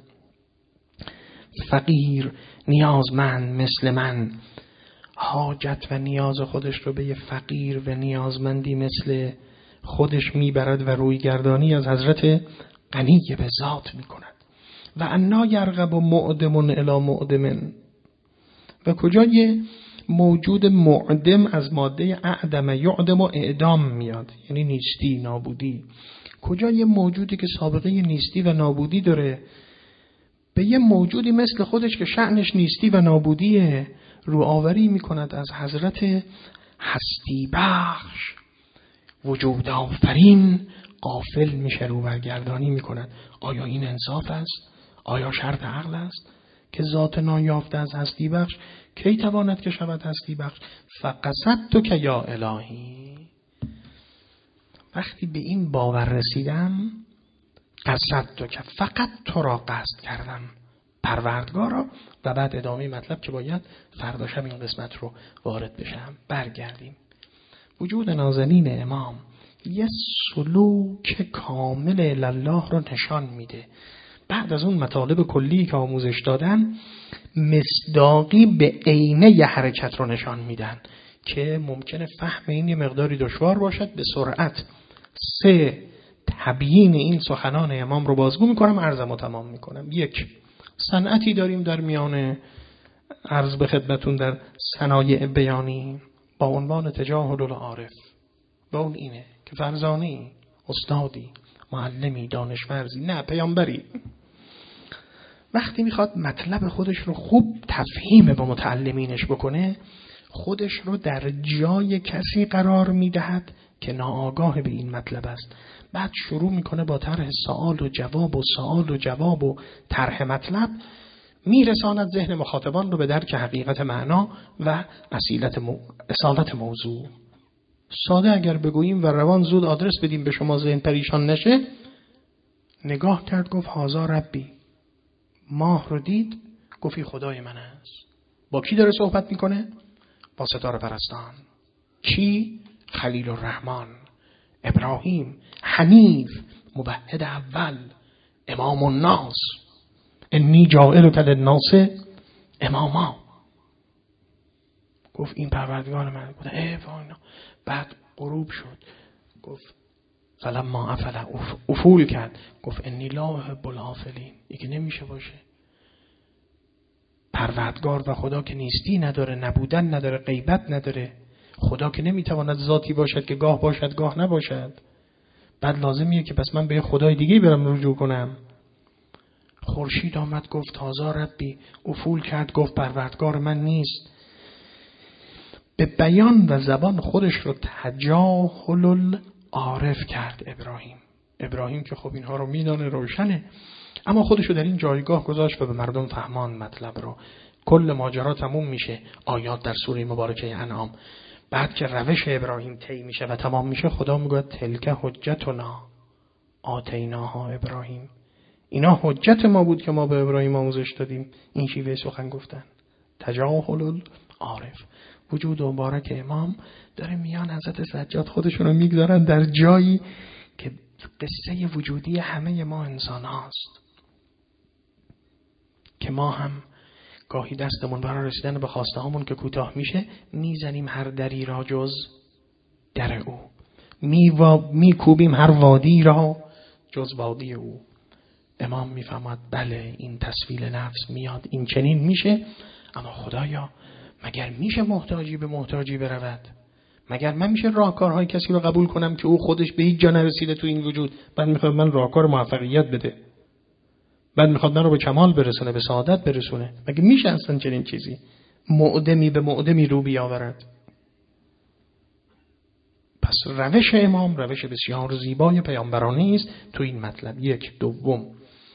فقیر نیازمند مثل من، حاجت و نیاز خودش رو به یه فقیر و نیازمندی مثل خودش میبرد و روی گردانی از حضرت غنی به ذات میکند. و انا یرغب معدم الی معدم، و کجا یه موجود معدم از ماده اعدم یعدم و اعدام میاد، یعنی نیستی، نابودی. کجا یه موجودی که سابقه نیستی و نابودی داره به یه موجودی مثل خودش که شأنش نیستی و نابودیه رو آوری میکند از حضرت هستی بخش وجود آفرین، غافل میشه، رو برگردانی میکند. آیا این انصاف است؟ آیا شرط عقل است که ذات نایافته از هستی بخش کی تواند که شود هستی بخش؟ فقصدت که یا الهی، وقتی به این باور رسیدم، قصدت که فقط تو را قصد کردم پروردگارا. و بعد ادامه مطلب که باید فردا شب این قسمت رو وارد بشم. برگردیم. وجود نازنین امام یه سلوک کامل الله رو نشان میده. بعد از اون مطالب کلی که آموزش دادن، مصداقی به عینه ی حرکت رو نشان میدن که ممکنه فهم این یه مقداری دشوار باشد. به سرعت سه تبیین این سخنان امام رو بازگو میکنم، عرضمو تمام میکنم. یک، صنعتی داریم در میان عرض به خدمتون در صنایع بیانی با عنوان تجاهل العارف. با اون اینه که فرزانه‌ای، استادی، معلمی، دانشورزی، نه پیامبری، وقتی میخواد مطلب خودش رو خوب تفهیم به متعلمینش بکنه، خودش رو در جای کسی قرار میدهد که ناآگاه به این مطلب است. بعد شروع میکنه با طرح سوال و جواب و سوال و جواب و طرح مطلب، میرساند ذهن مخاطبان رو به درک حقیقت معنا و اصالت مو... اصالت موضوع. ساده اگر بگوییم و روان زود آدرس بدیم به شما ذهن پریشان نشه، نگاه کرد گفت هازا ربی، ماه رو دید گفتی خدای من است. با کی داره صحبت میکنه؟ با ستاره پرستان. کی؟ خلیل الرحمن، ابراهیم، حنیف، موحد اول، امام الناس، انی جاعلک للناس اماما. گفت این پروردگار من. گفت ای وانا. بعد غروب شد، گفت فلما افل افول کرد، گفت انی لا احب الافلین. یکی نمیشه باشه. پروردگار و خدا که نیستی نداره، نبودن نداره، غیبت نداره. خدا که نمیتواند ذاتی باشد که گاه باشد گاه نباشد. بعد لازمیه که پس من به خدای دیگه برم رجوع کنم. خورشید آمد گفت تازا ربی، افول کرد گفت پروردگار من نیست. به بیان و زبان خودش رو تجاهل العارف کرد ابراهیم. ابراهیم که خب اینها رو میدانه، روشنه، اما خودش رو در این جایگاه گذاشت و به مردم فهمان مطلب رو. کل ماجرا تموم میشه. آیات در سوره مبارکه انعام. بعد که روش ابراهیم طی میشه و تمام میشه، خدا میگه تلک حجتنا آتیناها ابراهیم. اینا حجت ما بود که ما به ابراهیم آموزش دادیم این شیوه سخن گفتن. تجاهل العارف. وجود مبارک امام داره میان حضرت سجاد خودشون رو میگذارن در جایی که قصه وجودی همه ما انسان هاست، که ما هم گاهی دستمون برای رسیدن به خواسته هامون که کوتاه میشه میزنیم هر دری را جز در او، میکوبیم هر وادی را جز وادی او. امام میفهمد بله این تسویل نفس میاد، این چنین میشه، اما خدایا مگر میشه محتاجی به محتاجی برود؟ مگر من میشه راهکارهای کسی رو قبول کنم که او خودش به هیچ جا نرسیده تو این وجود، بعد میخواد من راهکار موفقیت بده، بعد میخواد من رو به کمال برسونه، به سعادت برسونه؟ مگه میشه اصلا چنین چیزی؟ معدمی به معدمی رو بیاورد. پس روش امام روش بسیار زیبای پیامبرانه است تو این مطلب. یک. دوم،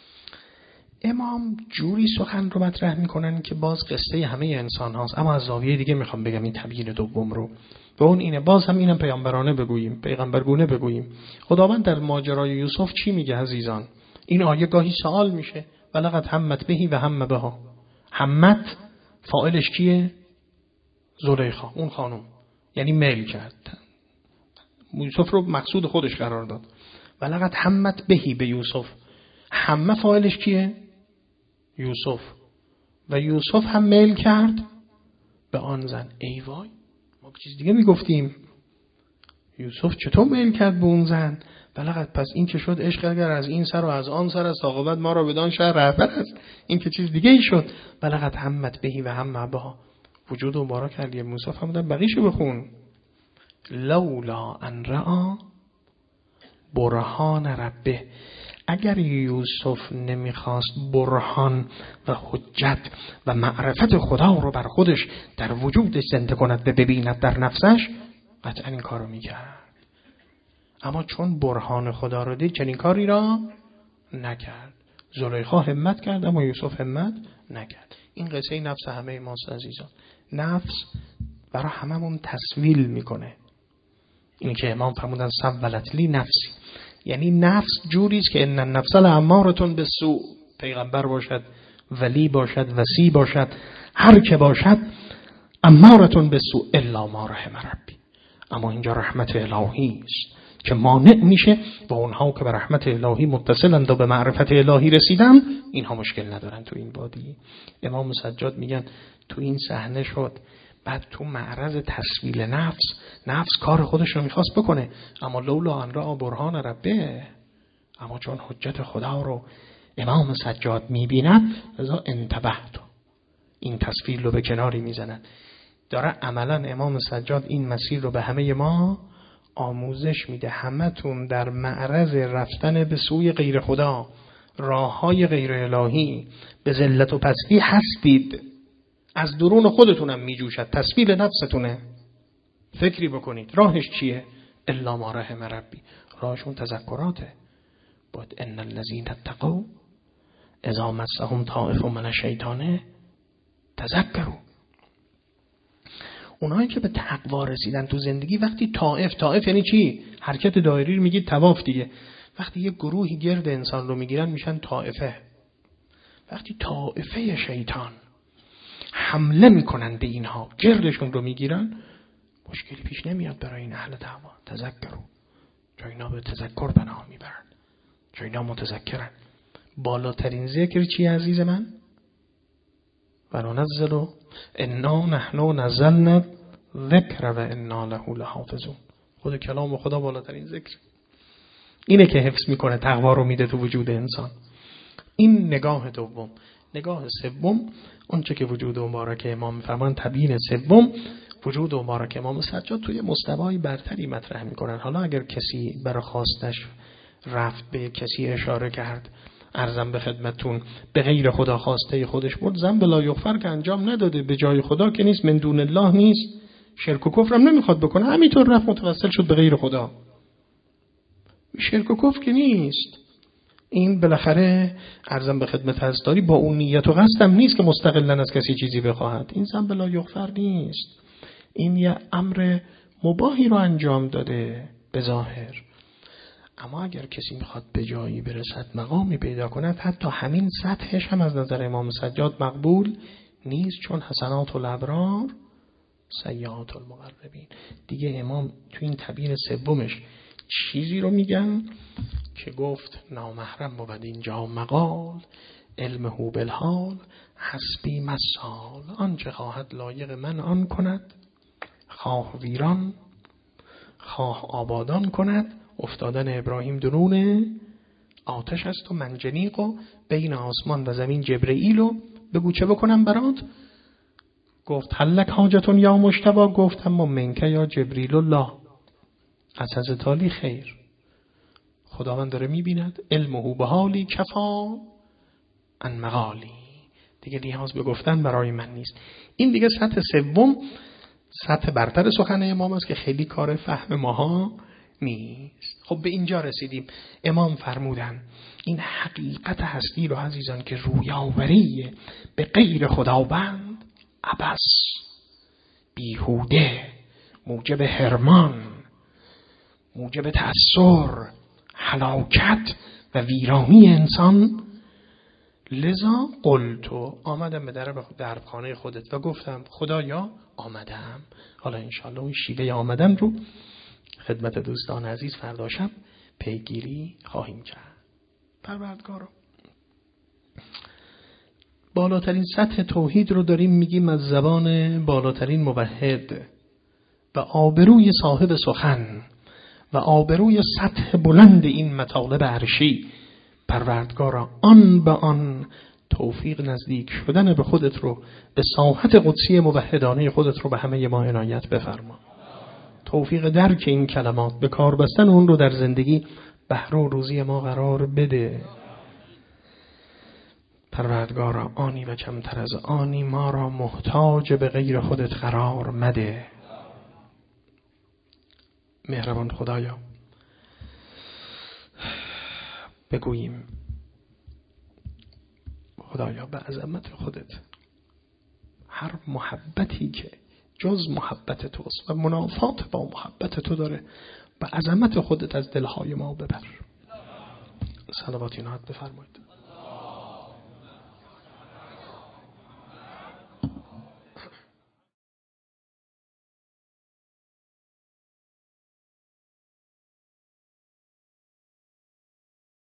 امام جوری سخن رو مطرح میکنن که باز قصه همه انسان هاست، اما از زاویه دیگه میخوام بگم این تبیین دوم رو، و اون اینه باز هم اینم پیامبرانه بگوییم، پیغمبرگونه بگوییم. خداوند در ماجرای یوسف چی میگه عزیزان؟ این آیه گاهی سوال میشه، ولقد همت بهی و هم بها. همت فاعلش کیه؟ زلیخا، اون خانم، یعنی میل کرد، یوسف رو مقصود خودش قرار داد. ولقد همت بهی، به یوسف. همه فاعلش کیه؟ یوسف. و یوسف هم میل کرد به آن زن. ای وای، ما چیز دیگه میگفتیم. یوسف چطور میل کرد به اون زن؟ ولقد، پس این که شد عشق اگر از این سر و از آن سر است، عاقبت ما را بدان شهر رهبر است. این که چیز دیگه ای شد. ولقد همت بهی و هم بها. وجود و مبارک کردی موسی. فهمیدن بقیشو بخون. لولا ان رأى برهان ربه. اگر یوسف نمیخواست برهان و حجت و معرفت خدا رو بر خودش در وجودش زنده کند و ببیند در نفسش، قطعا این کارو میکرد. اما چون برهان خدا رو دید چنین کاری را نکرد. زلیخا همت کرد اما یوسف همت نکرد. این قصه نفس همه ماست عزیزان. نفس برای هممون تسویل میکنه. این که امام فرمودن سولت لی نفسی، یعنی نفس جوری است که ان النفس لامارة بالسوء. پیغمبر باشد، ولی باشد، وصی باشد، هر که باشد، امارة بالسوء الا ما رحم ربی. اما اینجا رحمت الهی است که مانع میشه و اونها که به رحمت الهی متصلند و به معرفت الهی رسیدن، اینها مشکل ندارن تو این وادی. امام سجاد میگن تو این صحنه شد، بعد تو معرض تسویل نفس، نفس کار خودش رو میخواست بکنه، اما لولا ان رأى برهان ربه، اما چون حجت خدا رو امام سجاد میبیند لذا انتبهت، این تسویل رو به کناری میزند. داره عملا امام سجاد این مسیر رو به همه ما آموزش میده. همتون در معرض رفتن به سوی غیر خدا، راه های غیر الهی، به ذلت و پستی هستید. از درون خودتونم میجوشد، تسویل نفستونه. فکری بکنید راهش چیه؟ الا ما رحم ربی. راهشون تذکراته. باید ان الذین اتقوا اذا مسهم طائف من الشیطان تذکروا. اونایی که به تقوا رسیدن تو زندگی، وقتی طائف، طائف یعنی چی؟ حرکت دایری رو میگید طواف دیگه. وقتی یه گروهی گرد انسان رو میگیرن میشن طائفه. وقتی طائفه شیطان حمله میکنن به اینها، گردشون رو میگیرن، مشکلی پیش نمیاد برای این اهل دعوا. تذکروا، چون اینا به تذکر پناه میبرن، چون اینا متذکرن. بالاترین ذکر چی عزیز من؟ و ننزل انا نحن نزلنا ذکر و انا له لحافظون. خود کلام خدا بالاترین ذکر. اینه که حفظ میکنه، تقوا رو میده تو وجود انسان. این نگاه دوم. نگاه سوم، اون چه که وجود مبارک امام میفرمان، تبیین سوم، وجود مبارک امام سجاد توی مستوای برتری مطرح میکنن. حالا اگر کسی برای خواستش رفت به کسی اشاره کرد، عرضم به خدمتون، به غیر خدا خواسته خودش برد، ذنب لا یغفر که انجام نداده، به جای خدا که نیست، من دون الله نیست، شرک و کفر هم نمیخواد بکنه، همینطور رفت متوسل شد به غیر خدا. شرک و کفر که نیست. این بالاخره عرضم به خدمت هستاری با اون نیت و قصدم نیست که مستقلاً از کسی چیزی بخواهد. این ذنب لا یغفر نیست. این یه امر مباحی رو انجام داده به ظاهر. اما اگر کسی میخواد به جایی برسد، مقامی پیدا کند، حتی همین سطحش هم از نظر امام سجاد مقبول نیست، چون حسنات الابرار سیئات المقربین. دیگه امام تو این تعبیر سومش چیزی رو میگن که گفت نامحرم بود اینجا مقال، علمه بالحال حسبی مسال. آنچه خواهد لایق من آن کند، خواه ویران خواه آبادان کند. افتادن ابراهیم درون آتش است و منجنیق و بین آسمان و زمین جبرئیل و بگو چه بکنم برات؟ گفت حلک حاجتون یا مجتبی، گفت اما منکه یا جبریل الله. از حضرت علی خیر. خداوند داره میبیند، علمه به حالی کفا ان مقالی، دیگه نیاز به گفتن برای من نیست. این دیگه سطح سوم، سطح برتر سخن امام است که خیلی کار فهم ماها نیست. خب به اینجا رسیدیم. امام فرمودن این حقیقت هستی رو عزیزان که رویاوری به غیر خداوند عبث، بیهوده، موجب حرمان، موجب تأثیر، هلاکت و ویرانی انسان. لذا قلتو، آمدم به در در خانه خودت و گفتم خدایا آمدم. حالا انشاءالله اون شیوه آمدم رو خدمت دوستان عزیز فردا شب پیگیری خواهیم کرد. پروردگارا، بالاترین سطح توحید رو داریم میگیم از زبان بالاترین موحد و آبروی صاحب سخن و آبروی سطح بلند این مطالب عرشی. پروردگارا آن به آن توفیق نزدیک شدن به خودت رو، به ساحت قدسی موحدانه خودت رو به همه ما عنایت بفرما. توفیق درک این کلمات، به کار بستن اون رو در زندگی بهره و روزی ما قرار بده. پروردگارا آنی و کمتر از آنی ما را محتاج به غیر خودت قرار مده. مهربان خدایا، بگوییم خدایا به عظمت خودت هر محبتی که جز محبت توست و منافات با محبت تو داره، به عظمت خودت از دلهای ما ببر. صلوات اینات بفرمایید.